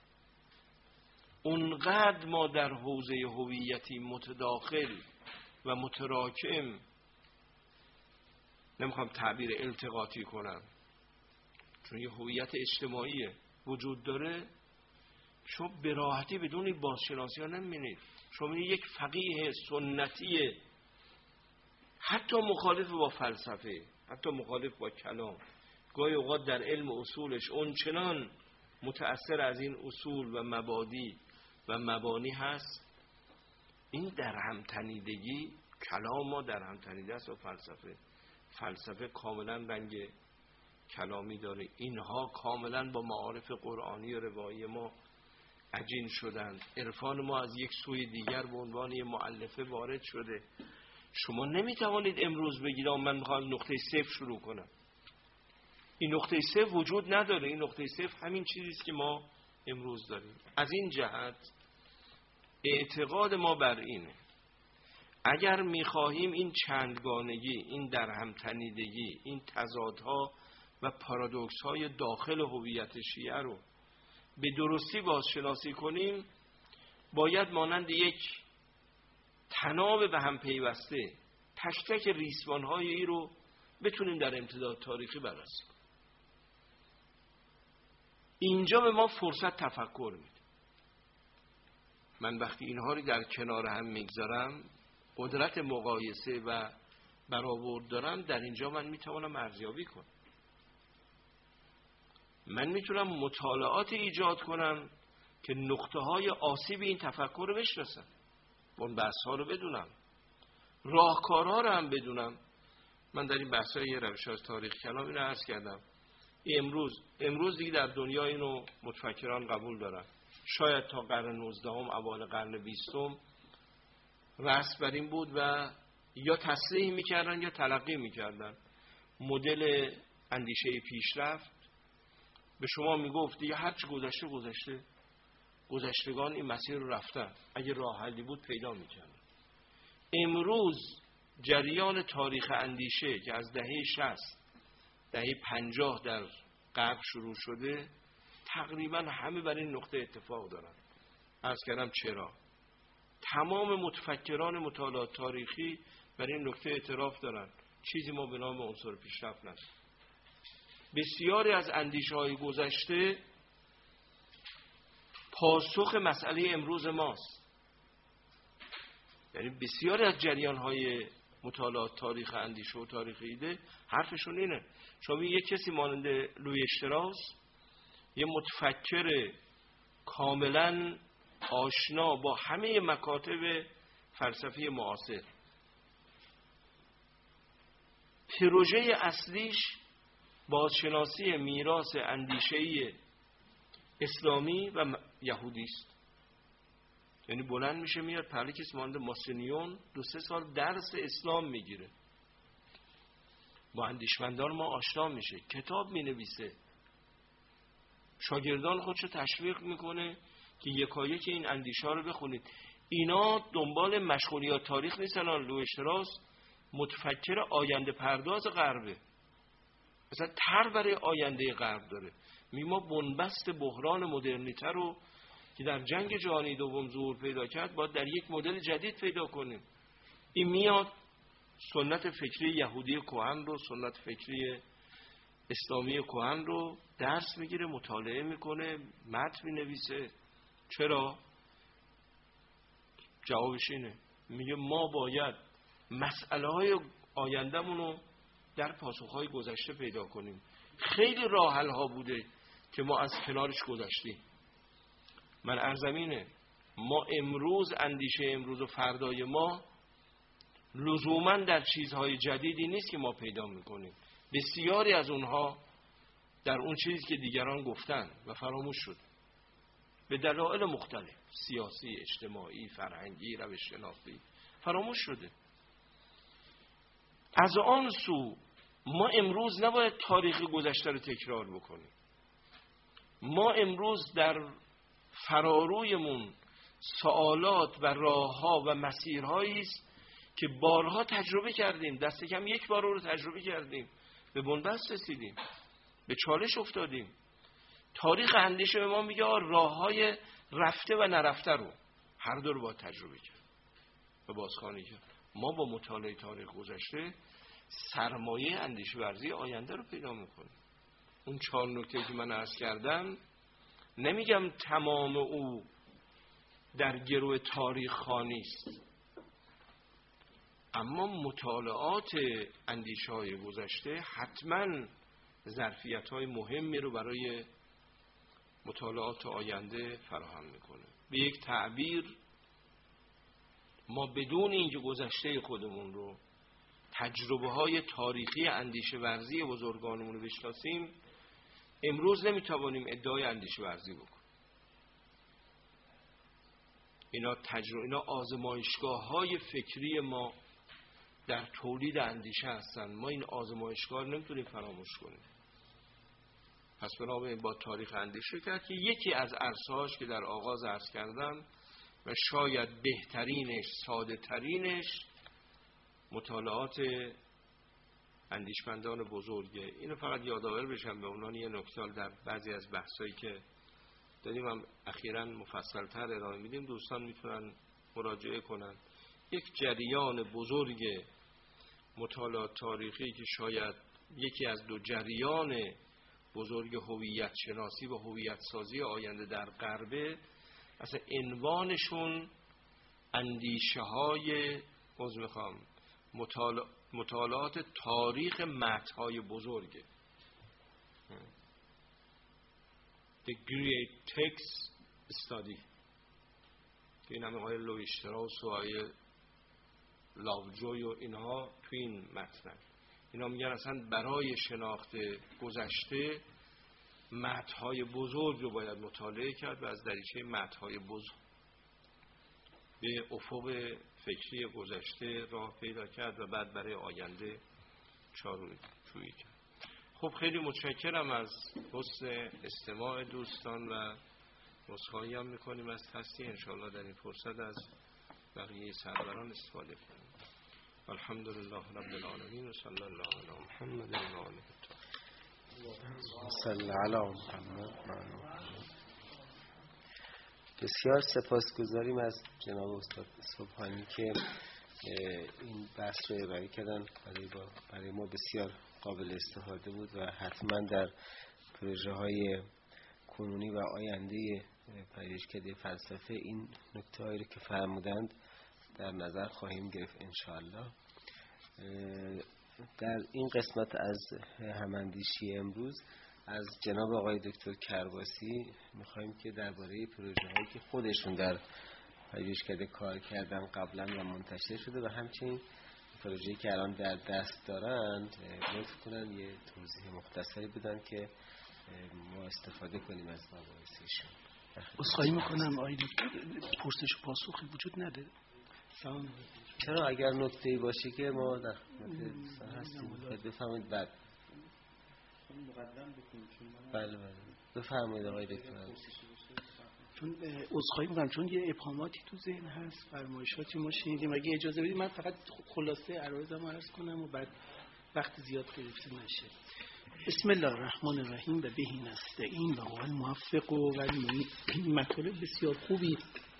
اونقدر ما در حوزه هویتی متداخل و متراکم، نمیخوام تعبیر التقاطی کنم چون یه هویت اجتماعی وجود داره، شما به راحتی بدون بازشناسی ها نمیبینید. شما یک فقیه سنتی حتی مخالف با فلسفه، حتی مخالف با کلام، گاهی اوقات در علم اصولش اونچنان متأثر از این اصول و مبادی و مبانی هست، این در هم تنیدگی، کلام ما در هم تنیده است و فلسفه کاملا رنگ کلامی داره. اینها کاملا با معارف قرآنی و روایی ما عجین شدند. عرفان ما از یک سوی دیگر به عنوان یک مؤلفه وارد شده. شما نمیتوانید امروز بگید من میخوام نقطه صفر شروع کنم. این نقطه صفر وجود نداره. این نقطه صفر همین چیزی است که ما امروز داریم. از این جهت اعتقاد ما بر اینه اگر میخواهیم این چندگانگی، این درهم تنیدگی، این تضادها و پارادوکس های داخل هویت شیعه رو به درستی بازشناسی کنیم، باید مانند یک تناب به هم پیوسته تک تک ریسمان های ای رو بتونیم در امتداد تاریخی بررسی کنیم. اینجا به ما فرصت تفکر میده. من وقتی اینها رو در کنار هم میگذارم، قدرت مقایسه و برآورد دارم، در اینجا من میتوانم ارزیابی کنم. من میتونم مطالعات ایجاد کنم که نقطه های آسیب این تفکر رو بشناسم، اون بحث ها رو بدونم، راهکارها رو هم بدونم. من در این بحث های روش از تاریخ کلام اینو عرض کردم. امروز دیگه در دنیا اینو متفکران قبول دارن. شاید تا قرن 19 اوایل قرن 20 رأس بر این بود و یا تصریح میکردن یا تلقی میکردن. مدل اندیشه پیشرفت به شما میگفت دیگه هرچی گذشته گذشتگان این مسیر رو رفتن، اگه راه حلی بود پیدا میکردن. امروز جریان تاریخ اندیشه که از دهه 60 دهه 50 در غرب شروع شده، تقریبا همه بر این نقطه اتفاق دارن. عرض کردم چرا؟ تمام متفکران مطالعات تاریخی برای این نکته اعتراف دارن چیزی ما به نام عنصر پیشرفت نداریم. بسیاری از اندیشه‌های گذشته پاسخ مسئله امروز ماست. یعنی بسیاری از جریان‌های مطالعات تاریخ اندیشه و تاریخ ایده حرفشون اینه. شما یک کسی مانند لوی اشتراس، یه متفکر کاملا آشنا با همه مکاتب فلسفی معاصر، پروژه اصلیش بازشناسی میراث اندیشه‌ای اسلامی و یهودی است. یعنی بلند میشه میاد پرلیکس مانند ماسینیون 2-3 سال درس اسلام میگیره، با اندیشمندان ما آشنا میشه، کتاب مینویسه، شاگردان خودشو تشویق میکنه که یکایک این اندیشه رو بخونید. اینا دنبال مشغولیات تاریخ نیستن. لو اشتراس متفکر آینده پرداز غربه، مثلا طرح برای آینده غرب داره. ما بنبست بحران مدرنیته رو که در جنگ جهانی دوم ظهور پیدا کرد باید در یک مدل جدید پیدا کنیم. این میاد سنت فکری یهودی کهن رو، سنت فکری اسلامی کهن رو درس میگیره، مطالعه میکنه، متن مینویسه. چرا؟ جوابش اینه، میگه ما باید مسئله های آینده‌مون رو در پاسخهای گذشته پیدا کنیم. خیلی راه حل ها بوده که ما از کنارش گذشتیم. من عرضم اینه، ما امروز اندیشه امروز و فردای ما لزوما در چیزهای جدیدی نیست که ما پیدا میکنیم. بسیاری از اونها در اون چیزی که دیگران گفتن و فراموش شد به دلایل مختلف، سیاسی، اجتماعی، فرهنگی، روش شناختی فراموش شده. از آن سو ما امروز نباید تاریخ گذشته رو تکرار بکنیم. ما امروز در فرارویمون سوالات و راهها و مسیرهایی است که بارها تجربه کردیم، دست کم یک بار رو تجربه کردیم، به بنبست رسیدیم، به چالش افتادیم. تاریخ اندیشه به ما میگه راههای رفته و نرفته رو هر دو رو باید تجربه کرد و بازخوانی کرد. ما با مطالعه تاریخ گذشته سرمایه اندیشه ورزی آینده رو پیدا میکنیم. اون 4 نکته که من عرض کردم، نمیگم تمام او در گرو تاریخ خوانی است، اما مطالعات اندیشه های گذشته حتما ظرفیت های مهمی رو برای مطالعات آینده فراهم میکنه. به یک تعبیر، ما بدون اینکه گذشته خودمون رو، تجربه های تاریخی اندیشه ورزی بزرگانمون رو بشناسیم، امروز نمیتوانیم ادعای اندیشه ورزی بکنیم. اینا آزمایشگاه های فکری ما در تولید اندیشه هستن. ما این آزمایشگاه رو نمیتونیم فراموش کنیم. پس بنابراین با تاریخ اندیشه کرد که یکی از عرصه‌هاش که در آغاز عرض کردم و شاید بهترینش، ساده ترینش، مطالعات اندیشمندان بزرگه. اینو فقط یادآور بشم به عنوان یه نکته در بعضی از بحثایی که داریم هم اخیراً مفصل‌تر ارائه میدیم، دوستان میتونن مراجعه کنن. یک جریان بزرگ مطالعات تاریخی که شاید یکی از 2 جریان بزرگ هویت شناسی و هویت سازی آینده در غربه، اصلا عنوانشون اندیشه های مطالعات تاریخ متن‌های بزرگه. The Great Text Study که این همه آقای لوی اشتراس و آقای لاوجوی و اینها تو این متن، اینا میگن اصلا برای شناخت گذشته متن‌های بزرگ رو باید مطالعه کرد و از دریچه متن‌های بزرگ به افق فکری گذشته راه پیدا کرد و بعد برای آینده چارچوبی کرد. خب خیلی متشکرم از حسن استماع دوستان و عذرخواهی هم میکنیم از تصحیح. انشاءالله در این فرصت از بقیه سروران استفاده کنیم. الحمدلله رب العالمین و صلی الله علی محمد و آله صلی علی محمد. بسیار سپاسگزاریم از جناب استاد صبحانی که این بحث رو ارائه کردن. برای ما بسیار قابل استفاده بود و حتما در پروژه های کنونی و آینده پژوهشکده فلسفه این نکته هایی رو که فرمودند در نظر خواهیم گرفت انشاءالله. در این قسمت از هماندیشی امروز از جناب آقای دکتر کرباسی میخوایم که درباره پروژه هایی که خودشون در پژوهشکده کار کردن قبلا و منتشر شده و همچنین پروژه‌ای که الان در دست دارند لطف کنن یه توضیح مختصری بدن که ما استفاده کنیم از مباحثشون. عذرخواهی میکنم آقای دکتر، پرسش و پاسخی وجود نداره. سلام. چرا اگر نکته‌ای باشه که ما در خدمت هستیم بفرمایید. بعد مقدم بکنیم چون بله بفرمایید آقای دکتر. چون عذرخواهی میکنم چون یه ابهاماتی تو ذهن هست، فرمایشاتی ما شنیدیم. اگه اجازه بدید من فقط خلاصه عرایضم عرض کنم و بعد وقت زیاد گرفته نشه. بسم الله الرحمن الرحیم و بهی نستعین و هو الموفق و المعین. مطالب بسیار خوبی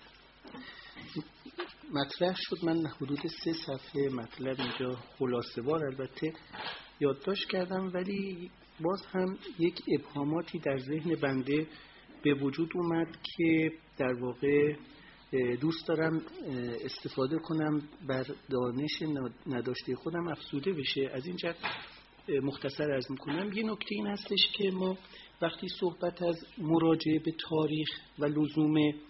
مطرح شد. من حدود 3 صفحه مطلب اینجا خلاصه وار البته یادداشت کردم، ولی باز هم یک ابهاماتی در ذهن بنده به وجود اومد که در واقع دوست دارم استفاده کنم بر دانش نداشته خودم افزوده بشه. از این جهت مختصر عرض میکنم. یه نکته این هستش که ما وقتی صحبت از مراجعه به تاریخ و لزوم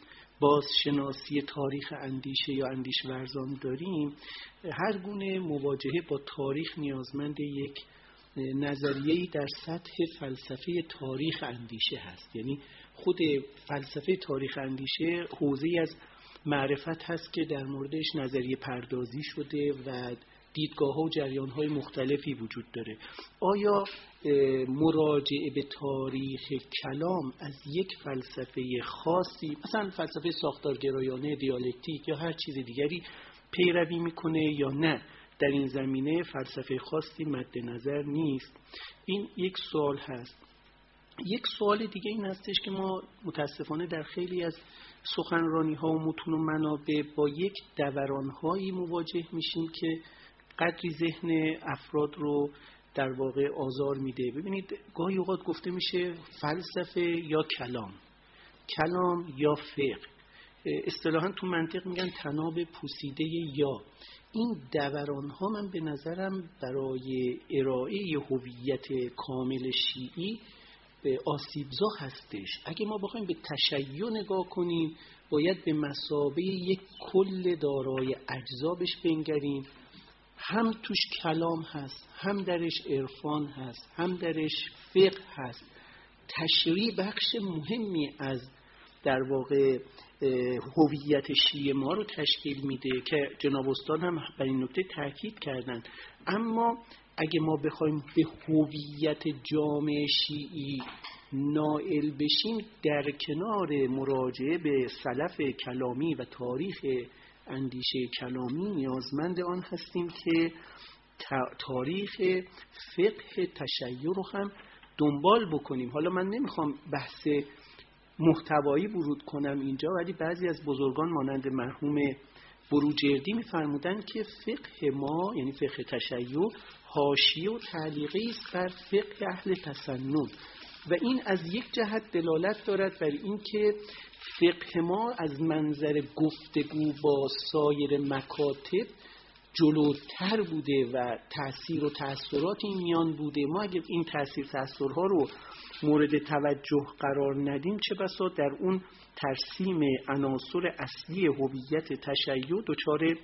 بازشناسی تاریخ اندیشه یا اندیش ورزان داریم، هر گونه مواجهه با تاریخ نیازمند یک نظریه‌ای در سطح فلسفه تاریخ اندیشه هست. یعنی خود فلسفه تاریخ اندیشه حوزه‌ای از معرفت هست که در موردش نظریه پردازی شده و دیدگاه‌ها و جریان‌های مختلفی وجود داره. آیا مراجعه به تاریخ کلام از یک فلسفه خاصی، مثلا فلسفه ساختارگرایانه، دیالکتیک یا هر چیز دیگری پیروی میکنه یا نه؟ در این زمینه فلسفه خاصی مد نظر نیست. این یک سوال هست. یک سوال دیگه این هستش که ما متاسفانه در خیلی از سخنرانی‌ها و متون و منابع با یک دوران‌هایی مواجه میشیم که قدری ذهن افراد رو در واقع آزار میده. ببینید گاهی اوقات گفته میشه فلسفه یا کلام، کلام یا فقه. اصطلاحاً تو منطق میگن طناب پوسیده یا. این دوران‌ها من به نظرم برای ارائه هویت کامل شیعی آسیبزا هستش. اگه ما بخوایم به تشیع نگاه کنیم باید به مثابه یک کل دارای اجزا بهش بنگریم. هم توش کلام هست، هم درش عرفان هست، هم درش فقه هست. تشریع بخش مهمی از در واقع هویت شیعه ما رو تشکیل میده که جناب استاد هم بر این نکته تاکید کردن. اما اگه ما بخوایم به هویت جامعه شیعی نائل بشیم، در کنار مراجعه به سلف کلامی و تاریخ اندیشه کلامی نیازمند آن هستیم که تاریخ فقه تشیع رو هم دنبال بکنیم. حالا من نمیخوام بحث محتوایی ورود کنم اینجا، ولی بعضی از بزرگان مانند مرحوم بروجردی میفرمودن که فقه ما یعنی فقه تشیع حاشیه و تعلیقی است بر فقه اهل تسنن و این از یک جهت دلالت دارد بر این که فقه ما از منظر گفتگو با سایر مکاتب جلوتر بوده و تأثیر و تأثیرات این میان بوده. ما اگر این تأثیر تأثیرها رو مورد توجه قرار ندیم، چه بسا در اون ترسیم عناصر اصلی هویت تشیع دچار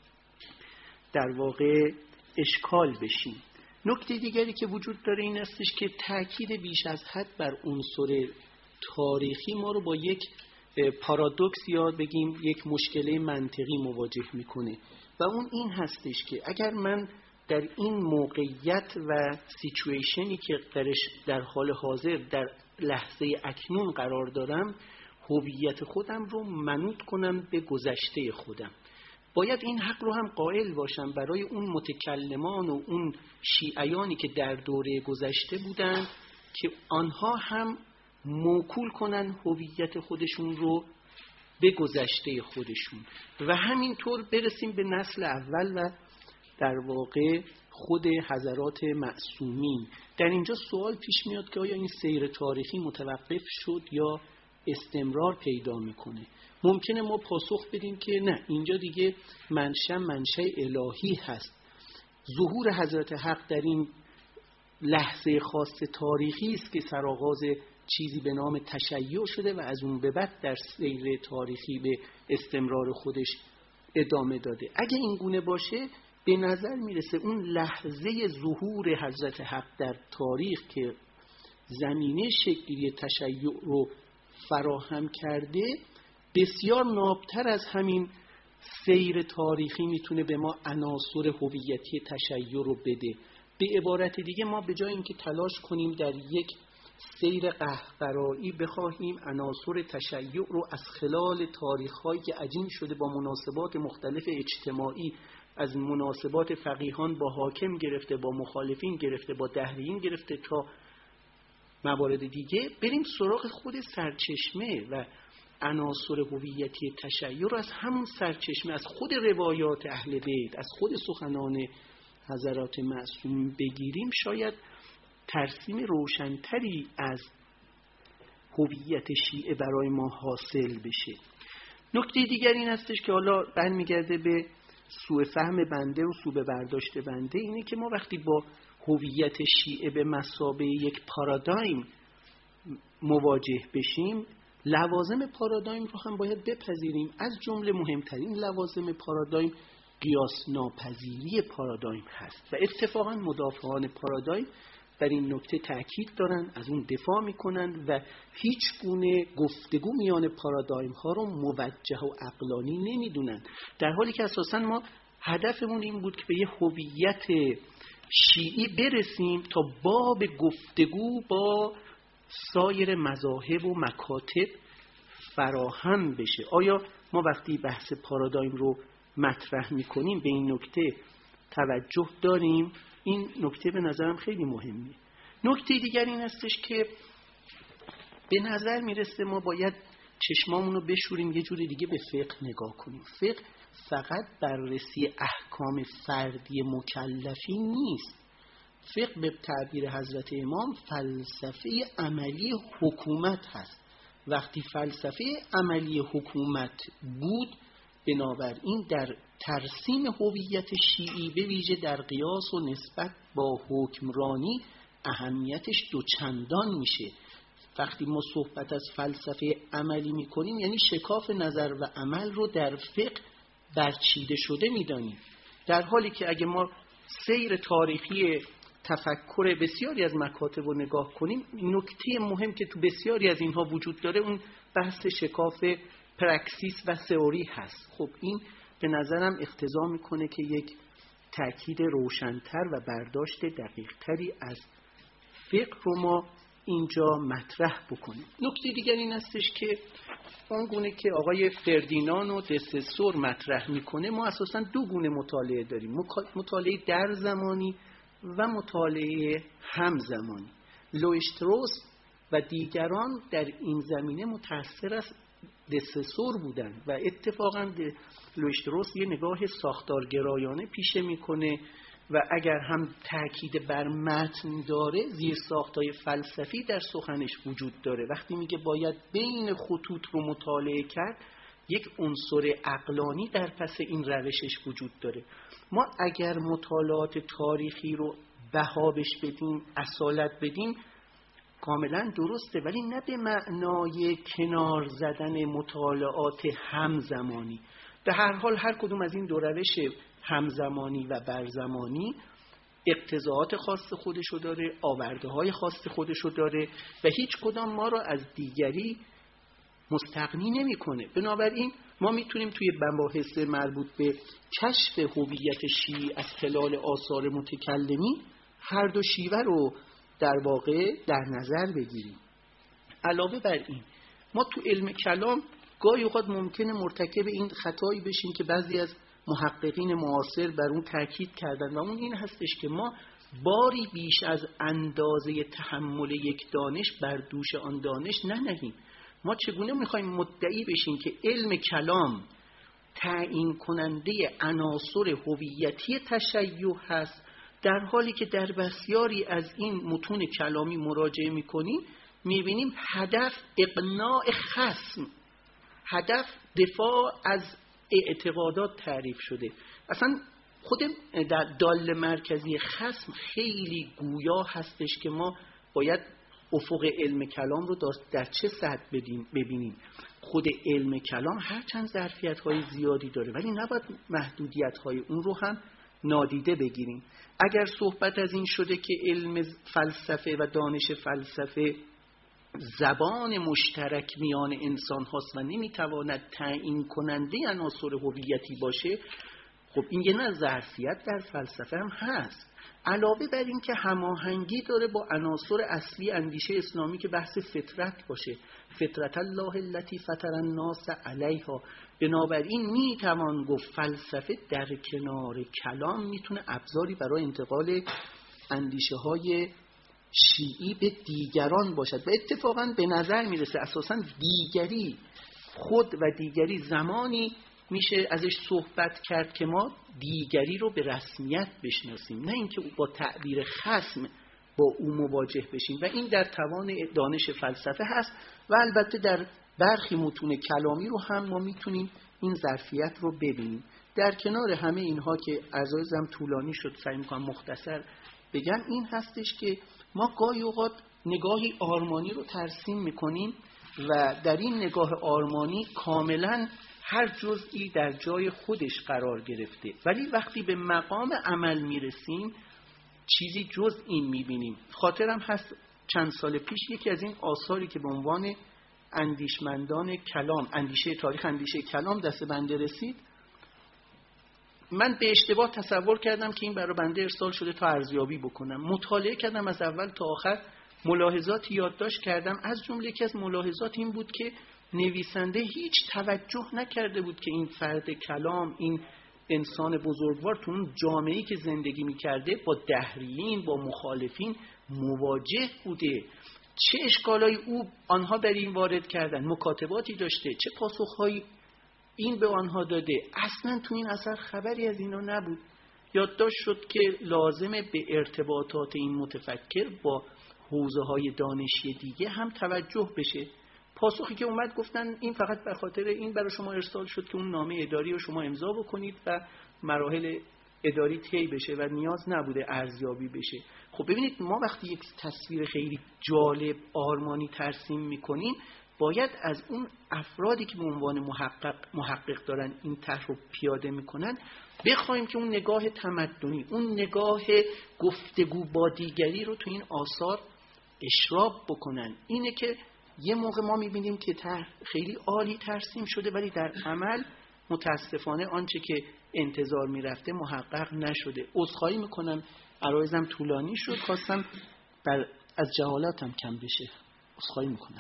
در واقع اشکال بشیم. نکته دیگری که وجود داره این استش که تأکید بیش از حد بر عنصر تاریخی ما رو با یک پارادوکس یا بگیم یک مشکل منطقی مواجه میکنه و اون این هستش که اگر من در این موقعیت و سیچویشنی که در حال حاضر در لحظه اکنون قرار دارم، هویت خودم رو منوط کنم به گذشته خودم، باید این حق رو هم قائل باشم برای اون متکلمان و اون شیعیانی که در دوره گذشته بودن که آنها هم موکول کنن هویت خودشون رو به گذشته خودشون و همینطور برسیم به نسل اول و در واقع خود حضرات معصومین. در اینجا سوال پیش میاد که آیا این سیر تاریخی متوقف شد یا استمرار پیدا میکنه؟ ممکنه ما پاسخ بدیم که نه، اینجا دیگه منشأ الهی هست. ظهور حضرت حق در این لحظه خاص تاریخی است که سرآغاز چیزی به نام تشیع شده و از اون به بعد در سیر تاریخی به استمرار خودش ادامه داده. اگه این گونه باشه به نظر میرسه اون لحظه ظهور حضرت حق در تاریخ که زمینه شکلی تشیع رو فراهم کرده بسیار نابتر از همین سیر تاریخی میتونه به ما عناصر هویتی تشیع رو بده. به عبارت دیگه ما به جای اینکه تلاش کنیم در یک سیر قهقرایی بخواهیم عناصر تشیع رو از خلال تاریخ‌هایی که عجین شده با مناسبات مختلف اجتماعی، از مناسبات فقیهان با حاکم گرفته، با مخالفین گرفته، با دهریین گرفته تا موارد دیگه، بریم سراغ خود سرچشمه و عناصر هویتی تشیع رو از همون سرچشمه، از خود روایات اهل بیت، از خود سخنان حضرات معصوم بگیریم، شاید ترسیم روشنتری از هویت شیعه برای ما حاصل بشه. نکته دیگر این هستش که حالا برمیگرده به سوء فهم بنده و سوء برداشت بنده، اینه که ما وقتی با هویت شیعه به مثابه یک پارادایم مواجه بشیم، لوازم پارادایم رو هم باید بپذیریم. از جمله مهمترین لوازم پارادایم قیاس ناپذیری پارادایم هست و اتفاقا مدافعان پارادایم بر این نکته تأکید دارن، از اون دفاع میکنن و هیچ گونه گفتگو میان پارادایم ها رو موجه و عقلانی نمیدونن، در حالی که اساسا ما هدفمون این بود که به یه هویت شیعی برسیم تا باب گفتگو با سایر مذاهب و مکاتب فراهم بشه. آیا ما وقتی بحث پارادایم رو مطرح میکنیم به این نکته توجه داریم؟ این نکته به نظرم خیلی مهمه. نکته دیگر این هستش که به نظر میرسه ما باید چشمامون رو بشوریم یه جور دیگه به فقه نگاه کنیم. فقه فقط بررسی احکام فردی مکلفی نیست. فقه به تعبیر حضرت امام فلسفه عملی حکومت هست. وقتی فلسفه عملی حکومت بود، بنابراین در ترسیم هویت شیعی به ویژه در قیاس و نسبت با حکمرانی اهمیتش دوچندان میشه. وقتی ما صحبت از فلسفه عملی میکنیم یعنی شکاف نظر و عمل رو در فقه برچیده شده میدانیم، در حالی که اگه ما سیر تاریخی تفکر بسیاری از مکاتب رو نگاه کنیم، نکته مهم که تو بسیاری از اینها وجود داره اون بحث شکاف پرکسیس و تئوری هست. خب این به نظرم اقتضا میکنه که یک تأکید روشن‌تر و برداشت دقیق‌تری از فقه رو ما اینجا مطرح بکنیم. نکته دیگر این هستش که آنگونه که آقای فردیناند و دسسور مطرح میکنه، ما اساساً دو گونه مطالعه داریم، مطالعه در زمانی و مطالعه همزمانی. لویشتروس و دیگران در این زمینه متأثر از دسسور بودن و اتفاقاً لویشتروس یه نگاه ساختارگرایانه پیشه میکنه و اگر هم تأکید بر متن داره، زیر ساختای فلسفی در سخنش وجود داره. وقتی میگه باید بین خطوط رو مطالعه کرد، یک عنصر عقلانی در پس این روشش وجود داره. ما اگر مطالعات تاریخی رو بها بهش بدیم، اصالت بدیم، کاملا درسته، ولی نه به معنای کنار زدن مطالعات همزمانی. به هر حال هر کدوم از این دو روش همزمانی و برزمانی اقتضاعات خاص خودشو داره، آورده های خاص خودشو داره و هیچ کدام ما را از دیگری مستغنی نمی‌کنه. بنابراین ما میتونیم توی مباحث مربوط به کشف هویت شیعی از خلال آثار متکلمین هر دو شیوه رو در واقع در نظر بگیریم. علاوه بر این ما تو علم کلام گاهی اوقات ممکنه مرتکب این خطایی بشیم که بعضی از محققین معاصر بر اون تاکید کردن و اون این هستش که ما باری بیش از اندازه تحمل یک دانش بر دوش آن دانش ننهیم. ما چگونه میخوایم مدعی بشیم که علم کلام تعیین کننده عناصر هویتی تشیع هست، در حالی که در بسیاری از این متون کلامی مراجعه میکنیم میبینیم هدف اقناع خصم، هدف دفاع از اعتقادات تعریف شده. اصلا خود در دال مرکزی خصم خیلی گویا هستش که ما باید افق علم کلام رو در چه سطح ببینیم. خود علم کلام هرچند ظرفیت‌های زیادی داره ولی نباید محدودیت‌های اون رو هم نادیده بگیریم. اگر صحبت از این شده که علم فلسفه و دانش فلسفه زبان مشترک میان انسان هاست و نمیتواند تعیین کننده عناصر هویتی باشه، خب این یه نه ظرفیت در فلسفه هم هست. علاوه بر این که هماهنگی داره با عناصر اصلی اندیشه اسلامی که بحث فطرت باشه، فطرت الله التي فطر الناس علیها. بنابراین میتوان گفت فلسفه در کنار کلام میتونه ابزاری برای انتقال اندیشه های شیعی به دیگران باشد و اتفاقا به نظر میرسه اساسا دیگری، خود و دیگری زمانی میشه ازش صحبت کرد که ما دیگری رو به رسمیت بشناسیم، نه اینکه با تعبیر خصم با او مواجه بشیم، و این در توان دانش فلسفه هست و البته در برخی متون کلامی رو هم ما میتونیم این ظرفیت رو ببینیم. در کنار همه اینها که عزایزم طولانی شد سعی میکنم مختصر بگم، این هستش که ما گاهی اوقات نگاهی آرمانی رو ترسیم میکنیم و در این نگاه آرمانی کاملا هر جزئی در جای خودش قرار گرفته، ولی وقتی به مقام عمل میرسیم چیزی جز این میبینیم. خاطرم هست چند سال پیش یکی از این آثاری که به عنوان اندیشمندان کلام، اندیشه تاریخ اندیشه کلام دست بنده رسید، من به اشتباه تصور کردم که این برای بنده ارسال شده تا ارزیابی بکنم. مطالعه کردم از اول تا آخر، ملاحظاتی یادداشت کردم. از جمله یکی از ملاحظات این بود که نویسنده هیچ توجه نکرده بود که این فرد کلام، این انسان بزرگوار تو اون جامعه‌ای که زندگی می‌کرده با دهریین، با مخالفین مواجه بوده، چه اشکالایی آنها بر این وارد کردن، مکاتباتی داشته، چه پاسخهایی این به آنها داده. اصلا تو این اثر خبری از اینا نبود. یادداشت شد که لازمه به ارتباطات این متفکر با حوزه‌های دانشی دیگه هم توجه بشه. پاسخی که اومد گفتن این فقط به خاطر این برای شما ارسال شد که اون نامه اداری رو شما امضا بکنید و مراحل اداری طی بشه و نیاز نبوده ارزیابی بشه. خب ببینید، ما وقتی یک تصویر خیلی جالب آرمانی ترسیم میکنیم باید از اون افرادی که به عنوان محقق دارن این طرح رو پیاده میکنن بخوایم که اون نگاه تمدنی، اون نگاه گفتگو با دیگری رو تو این آثار اشراق بکنن. اینه که یه موقع ما میبینیم که خیلی عالی ترسیم شده ولی در عمل متاسفانه آنچه که انتظار میرفته محقق نشده. عذرخواهی میکنم عرایزم طولانی شد، خواستم از جهالاتم کم بشه، عذرخواهی میکنم.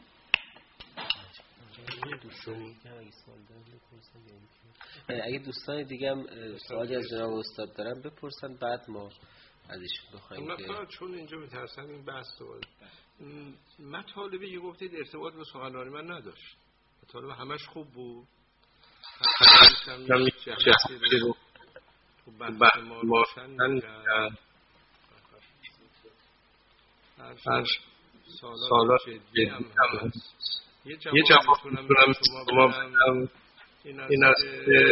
اگه دوستان دیگه هم سوالی از جناب استاد دارن بپرسن، بعد ما ازش بخوایم. من چون اینجا میترسم این بحث رو مطالبه یه گفتید ارتباط به سخنرانی من نداشت، مطالبه همش خوب بود، تو بحث ما روشن میکرد، هر سالات جدی هم هست. یه جواب میتونم شما بدم، این است که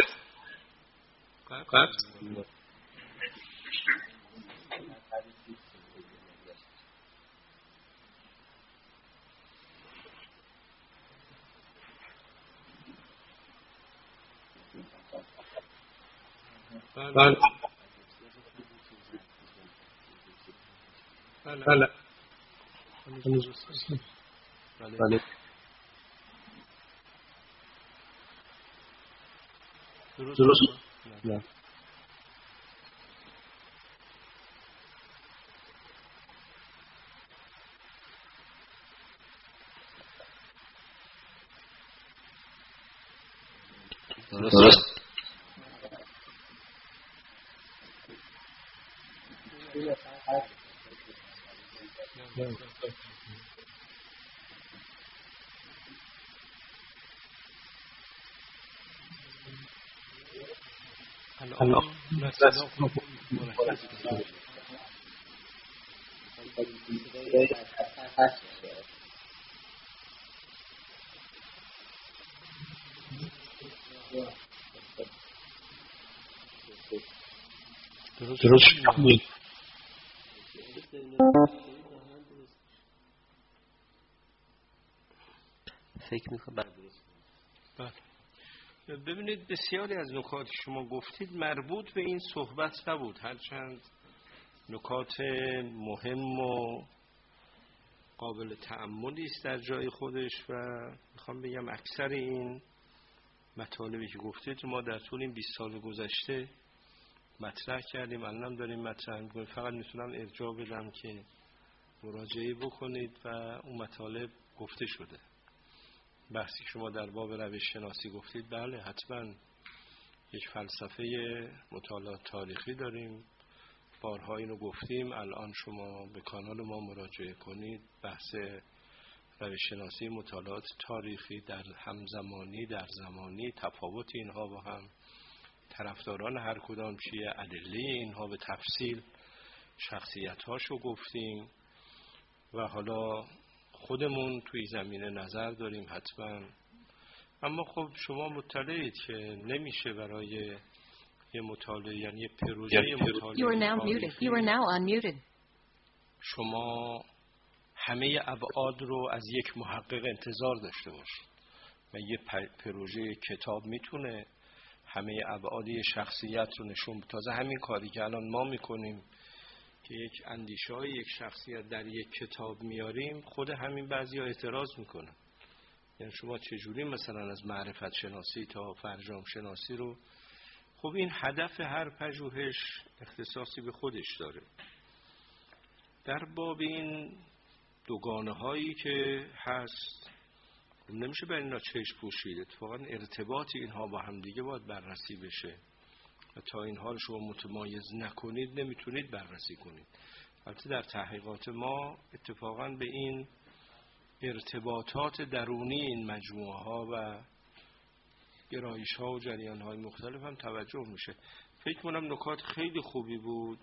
بله بله بله درست. نه درست. درست بود. فکر میکنم ببینید بسیاری از نکات شما گفتید مربوط به این صحبت نبود، هرچند نکات مهم و قابل تأملی است در جای خودش و میخوام بگم اکثر این مطالبی که گفتید ما در طول این 20 سال گذشته مطرح کردیم، الان داریم مطرح میکنیم. فقط میتونم ارجاع بدم که مراجعه بکنید و اون مطالب گفته شده. بحثی که شما در باب روش شناسی گفتید، بله حتما یک فلسفه مطالعات تاریخی داریم، بارها اینو گفتیم. الان شما به کانال ما مراجعه کنید، بحث روش شناسی مطالعات تاریخی در همزمانی، در زمانی، تفاوت اینها با هم، طرفداران هر کدام چیه، ادله اینها به تفصیل، شخصیت‌هاشو گفتیم و حالا خودمون توی زمینه نظر داریم حتما. اما خب شما مطلعید که نمیشه برای یه مطالعه، یعنی یه پروژه مطالعه شما همه ابعاد رو از یک محقق انتظار داشته باشید. و یه پروژه کتاب میتونه همه ابعاد شخصیت رو نشون بده. تازه همین کاری که الان ما میکنیم که یک اندیشه‌های یک شخصیت در یک کتاب میاریم، خود همین بعضیا اعتراض میکنن. یعنی شما چجوری مثلا از معرفت شناسی تا فرجام شناسی رو، خب این هدف هر پژوهش اختصاصی به خودش داره. در باب این دوگانه هایی که هست نمیشه بر اینا چشم پوشید. اتفاقا ارتباط اینها با هم دیگه باید بررسی بشه و تا این حال شما متمایز نکنید نمیتونید بررسی کنید. البته در تحقیقات ما اتفاقا به این ارتباطات درونی این مجموعه ها و گرایش ها و جریان های مختلف هم توجه میشه. فکر کنم نکات خیلی خوبی بود،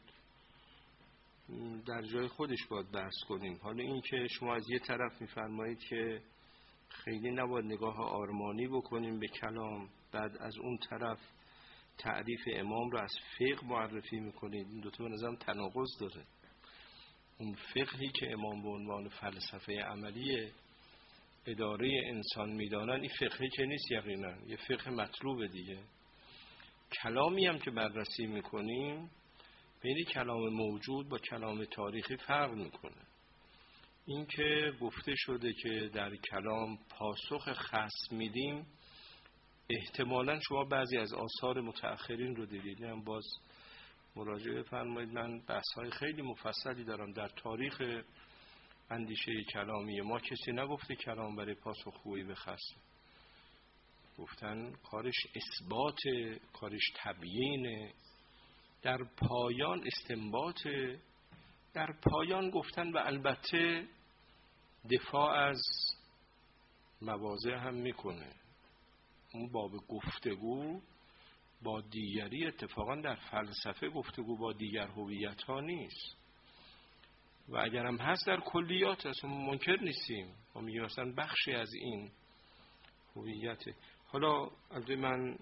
در جای خودش باید بحث کنیم. حالا این که شما از یه طرف میفرمایید که خیلی نباید نگاه آرمانی بکنیم به کلام، بعد از اون طرف تعریف امام رو از فقه معرفی میکنید، این دوتا به نظرم تناقض داره. اون فقهی که امام به عنوان فلسفه عملی اداره انسان میدانن، این فقهی که نیست یقینا، یه فقه مطلوب دیگه. کلامی هم که بررسی میکنیم بین کلام موجود با کلام تاریخی فرق میکنه. این که گفته شده که در کلام پاسخ خاص میدیم، احتمالاً شما بعضی از آثار متأخرین رو دیدید، هم باز مراجعه فرمایید. من بحث‌های خیلی مفصلی دارم در تاریخ اندیشه کلامی ما. کسی نگفته کلام برای پاسخگویی به خصم، گفتن کارش اثبات، کارش تبیین، در پایان استنباط، در پایان گفتن و البته دفاع از مواضع هم میکنه. اون باب گفتگو با دیگری اتفاقا در فلسفه گفتگو با دیگر هویت ها نیست و اگر هم هست در کلیات، اصلا منکر نیستیم، ما میگیم اصلا بخشی از این هویت. حالا البته من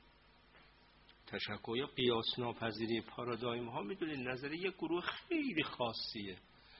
تشکر یا قیاس ناپذیری پارادایم ها، میدونید نظریه یک گروه خیلی خاصیه،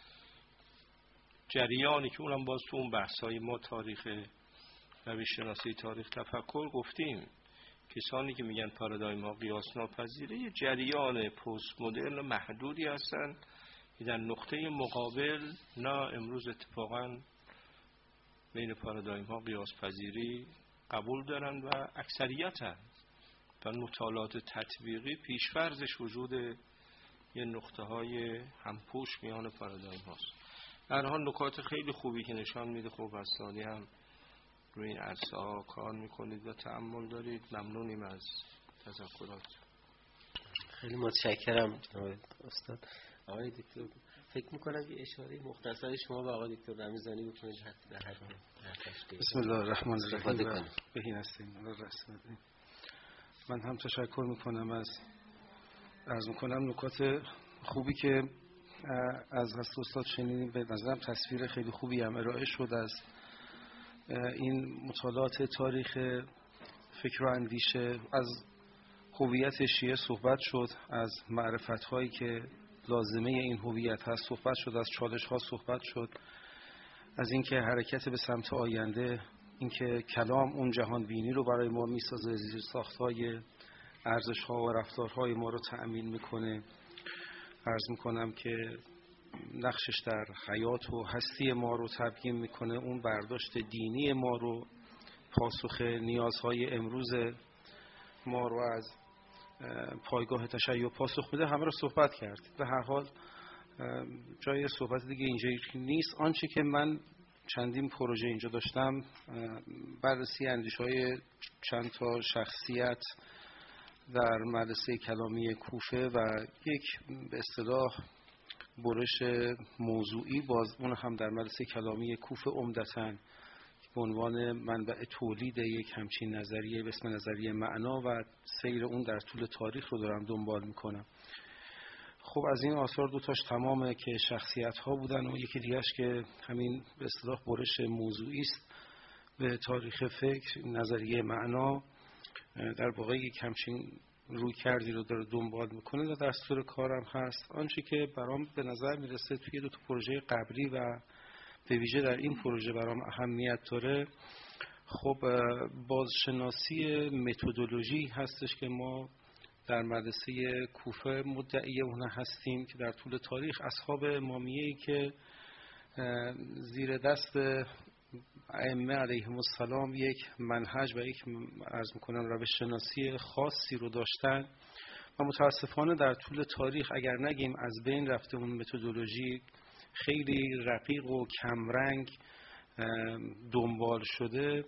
جریانی که اونم باز تو اون بحثای ما تاریخ روش شناسی تاریخ تفکر گفتیم، کسانی که میگن پارادایم ها قیاس ناپذیره یه جریان پست مدرن محدودی هستن که در نقطه مقابل نه امروز اتفاقا بین پارادایم ها قیاس پذیری قبول دارن و اکثریت هست. در مطالعات تطبیقی پیشفرضش وجود یه نقطه های همپوش میان پارادایم هاست. در حال نکات خیلی خوبی که نشان میده خب بستانی هم روی این عرصه ها کار میکنید و تأمل دارید. ممنونیم از تذکرات. خیلی متشکرم استاد. آقای دکتر فکر میکنم یه اشاره مختصری شما به آقای دکتر رمضانی بکنید در حد بسم الله الرحمن الرحیم. بهین هستیم. من هم تشکر میکنم از عرض میکنم نکات خوبی که از دست استاد شنیدیم به نظرم تصویر خیلی خوبی هم ارائه شد از این مطالعات تاریخ فکر و اندیشه. از هویت شیعه صحبت شد، از معرفت‌هایی که لازمه این هویت هست صحبت شد، از چالش‌ها صحبت شد، از اینکه حرکت به سمت آینده، اینکه کلام اون جهان بینی رو برای ما میسازه، زیر ساخت‌های ارزش‌ها و رفتارهای ما رو تأمین میکنه. عرض میکنم که نقشش در حیات و هستی ما رو تبیین میکنه، اون برداشت دینی ما رو، پاسخ نیازهای امروز ما رو از پایگاه تشیع پاسخ میده. همه رو صحبت کرد. به هر حال جای صحبت دیگه اینجا نیست. آنچه که من چندین پروژه اینجا داشتم، بررسی اندیشه‌های چند تا شخصیت در مدرسه کلامی کوفه و یک به اصطلاح برش موضوعی، باز اون هم در مدرسه کلامی کوفه عمدتاً به عنوان منبع تولید یک همچین نظریه به اسم نظریه معنا و سیر اون در طول تاریخ رو دارم دنبال میکنم. خب از این آثار دو تاش تمامه که شخصیت ها بودن و یکی دیگهش که همین به اصطلاح برش موضوعی است به تاریخ فکر، نظریه معنا در واقع یک همچین روی کردی رو داره دنبال میکنه و دستور کارم هست. آنچه که برام به نظر میرسه توی دو تا پروژه قبلی و به ویژه در این پروژه برام اهمیت داره، خب بازشناسی متدولوژی هستش که ما در مدرسه کوفه مدعی اون هستیم که در طول تاریخ اصحاب امامیه‌ای که زیر دست ائمه علیهم السلام یک منهج و یک عرض میکنم روش شناسی خاصی رو داشتن و متاسفانه در طول تاریخ اگر نگیم از بین رفته اون متدولوژی، خیلی رقیق و کمرنگ دنبال شده.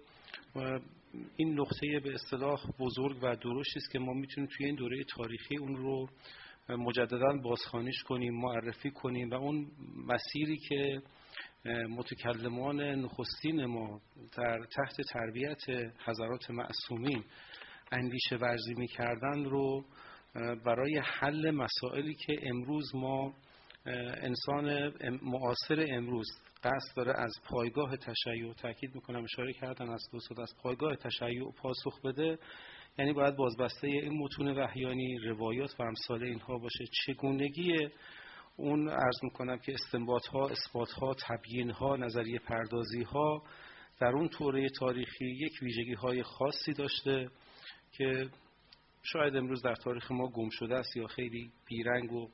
این نقطه به اصطلاح بزرگ و درشتی است که ما میتونیم توی این دوره تاریخی اون رو مجددا بازخوانیش کنیم، معرفی کنیم و اون مسیری که متکلمان نخستین ما تحت تربیت حضرات معصومین اندیشه ورزی میکردن رو برای حل مسائلی که امروز ما انسان معاصر امروز قصد داره از پایگاه تشیع، تاکید میکنم اشاره کردن از دوستان، از پایگاه تشیع پاسخ بده، یعنی باید بازبسته این متون وحیانی، روایات و امثال اینها باشه. چگونگی اون عرض میکنم که استنباط ها، اثبات ها، تبیین ها، نظریه پردازی ها در اون دوره تاریخی یک ویژگی های خاصی داشته که شاید امروز در تاریخ ما گم شده است یا خیلی بیرنگ و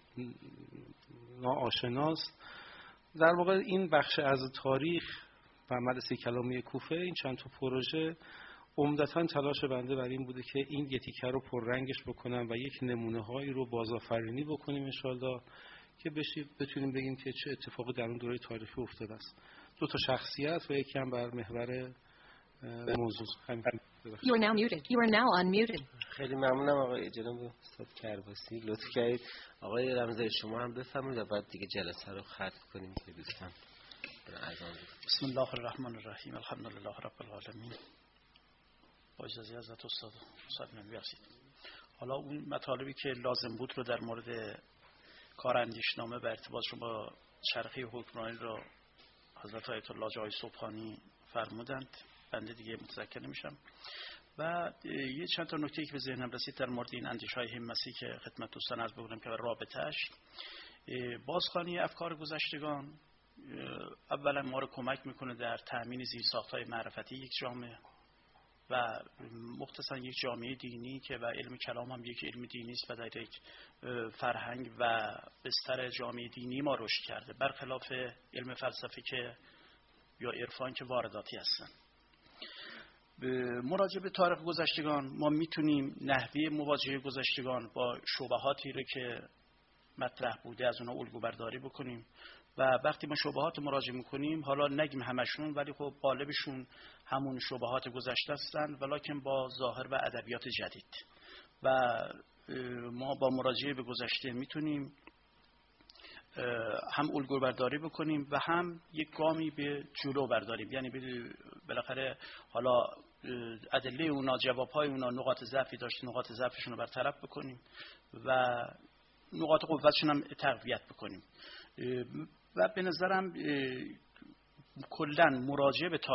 ناآشناست. در واقع این بخش از تاریخ و مدرسه کلامی کوفه، این چند تا پروژه عمدتاً تلاش بنده بر این بوده که این یه تیکه رو پررنگش بکنم و یک نمونه هایی رو بازآفرینی بکنیم انشالله که بتونیم بگیم که چه اتفاقی در اون دوره تاریخی افتاده است. دو تا شخصیت و یکی هم بر محور موضوع. You are now muted. You are now unmuted. خیلی ممنونم آقای جناب استاد کرباسی، لطف کردید. آقای رمزی شما هم بفرمایید و بعد دیگه جلسه رو ختم کنیم که دوستان اذان. بسم الله الرحمن الرحیم. الحمد لله رب العالمین. با اجازه حضرت استاد نمی‌رسید. حالا اون مطالبی که لازم بود رو در مورد کار اندیشنامه و ارتباطش با چرخه حکمرانی رو حضرت آیت الله جای صبحانی فرمودند، بنده دیگه متذکر نمیشم. و یه چند تا نکته که به ذهنم رسید در مورد این اندیشه‌های همسی که خدمت دوستان عرض بکنم که رابطه‌اش بازخوانی افکار گذشتگان اولا ما رو کمک میکنه در تأمین زیرساخت‌های معرفتی یک جامعه و مختصراً یک جامعه دینی که و علم کلام هم یک علم دینی است و در یک فرهنگ و بستر جامعه دینی ما رشد کرده، برخلاف علم فلسفه که یا عرفان که وارداتی هستن. مراجعه به تاریخ گذشتگان ما میتونیم نحوه مواجهه گذشتگان با شبهاتی رو که مطرح بوده از اونها الگو برداری بکنیم و وقتی ما شبهات مراجعه میکنیم، حالا نگیم همشون ولی خب غالبشون همون شبهات گذشته هستند ولکن با ظاهر و ادبیات جدید و ما با مراجعه به گذشته میتونیم هم الگو برداری بکنیم و هم یک گامی به جلو برداریم، یعنی بالاخره حالا ادله اونا، جوابهای اونا نقاط ضعفی داشت، نقاط ضعفشون رو برطرف بکنیم و نقاط قوتشون هم تقویت بکنیم. و به نظرم کلاً مراجعه به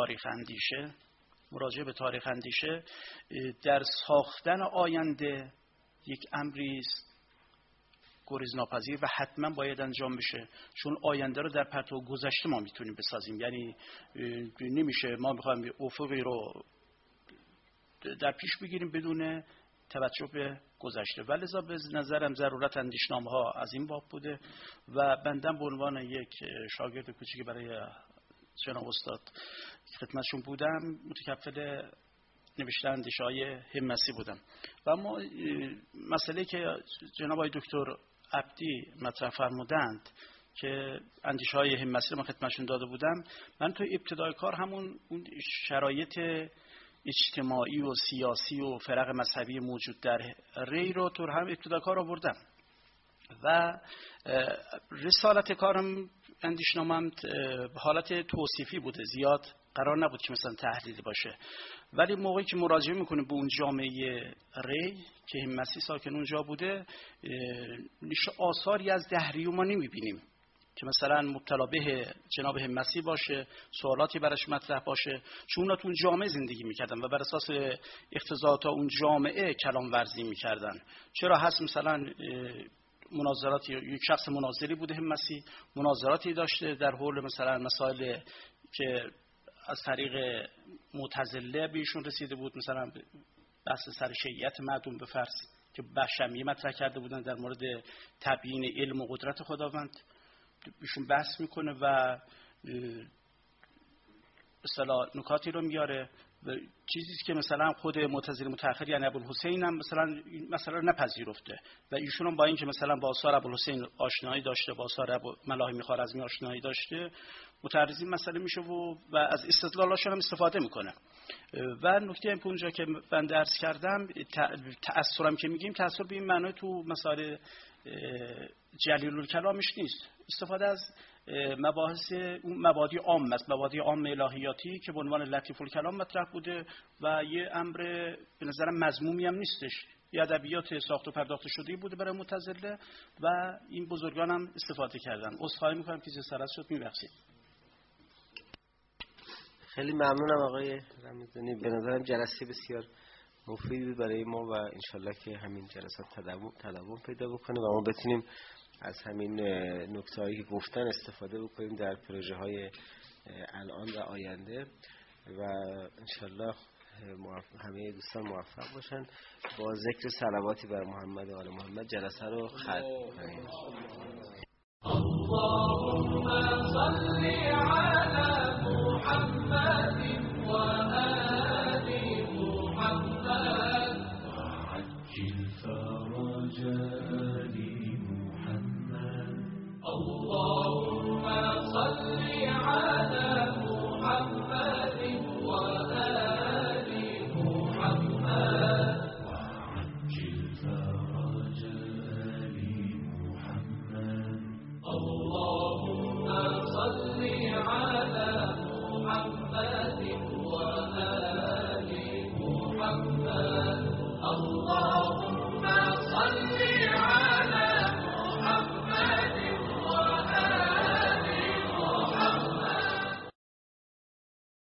تاریخ اندیشه در ساختن آینده یک امری است گریزناپذیر و حتما باید انجام بشه، چون آینده رو در پرتو گذشته ما میتونیم بسازیم. یعنی نمیشه ما میخوایم افقی رو در پیش بگیریم بدون توجه به گذشته. ولذا به نظرم ضرورت اندیشنامه ها از این باب بوده و بنده به عنوان یک شاگرد کوچیک برای جناب استاد خدمتشون بودم، متکفل نوشتن اندیشه های همسی بودم. و اما مسئله که جناب آقای دکتر عبدی مطرح فرمودند که اندیشه های همسی من خدمتشون داده بودم، من تو ابتدای کار همون اون شرایط اجتماعی و سیاسی و فرق مذهبی موجود در ری رو تو هم ابتدای کار آوردم و رسالت کارم اندیشنامه‌ام حالت توصیفی بوده، زیاد قرار نبود که مثلا تحلیلی باشه. ولی موقعی که مراجعه میکنیم به اون جامعه ری که همسی ساکن اونجا بوده، آثاری از دهریه ما نمیبینیم که مثلا مبتلا به جناب همسی باشه، سوالاتی براش مطرح باشه، چون اونا تو اون جامعه زندگی میکردن و بر اساس اقتضاعات اون جامعه کلام ورزی میکردن. چرا هست مثلا مناظراتی، یک شخص مناظری بوده همسی، مناظراتی داشته در حول مثلا مسائل که از طریق معتزله بهشون رسیده بود، مثلا بحث سر شیعیت معدوم به فرض که بشمیه مطرح کرده بودن در مورد تبیین علم و قدرت خداوند، ایشون بحث میکنه و اصطلاح نکاتی رو میاره و چیزی که مثلا خود معتزله متأخر یعنی ابوالحسین هم مثلا نپذیرفته و ایشون هم با اینکه مثلا با آثار ابوالحسین آشنایی داشته، با آثار ملاحم خوارزمی آشنایی داشته، متعرض این مسئله میشه و از استدلالاشون هم استفاده میکنه. و نکته این اونجا که من درس کردم، تأثرم که میگیم تأثر به این معنی تو مسائل جلیل الکلامش نیست، استفاده از مباحث مبادی عام است، مبادی عام الهیاتی که به عنوان لطیف الکلام مطرح بوده و یه امر به نظرم مذمومی هم نیستش، یه ادبیات ساخت و پرداخته شده بوده برای معتزله و این بزرگان هم استفاده کردن. عذرخواهی میکنم که جسارت شد، میبخشید. خیلی ممنونم آقای رمضانی، به نظرم جلسه بسیار مفیدی برای ما و انشالله که همین جلسات تداوم پیدا بکنه و ما بتونیم از همین نکته‌هایی که گفتن استفاده بکنیم در پروژه های الان و آینده و انشالله همه دوستان موفق باشن. با ذکر صلواتی بر محمد و آل محمد جلسه رو ختم کنیم.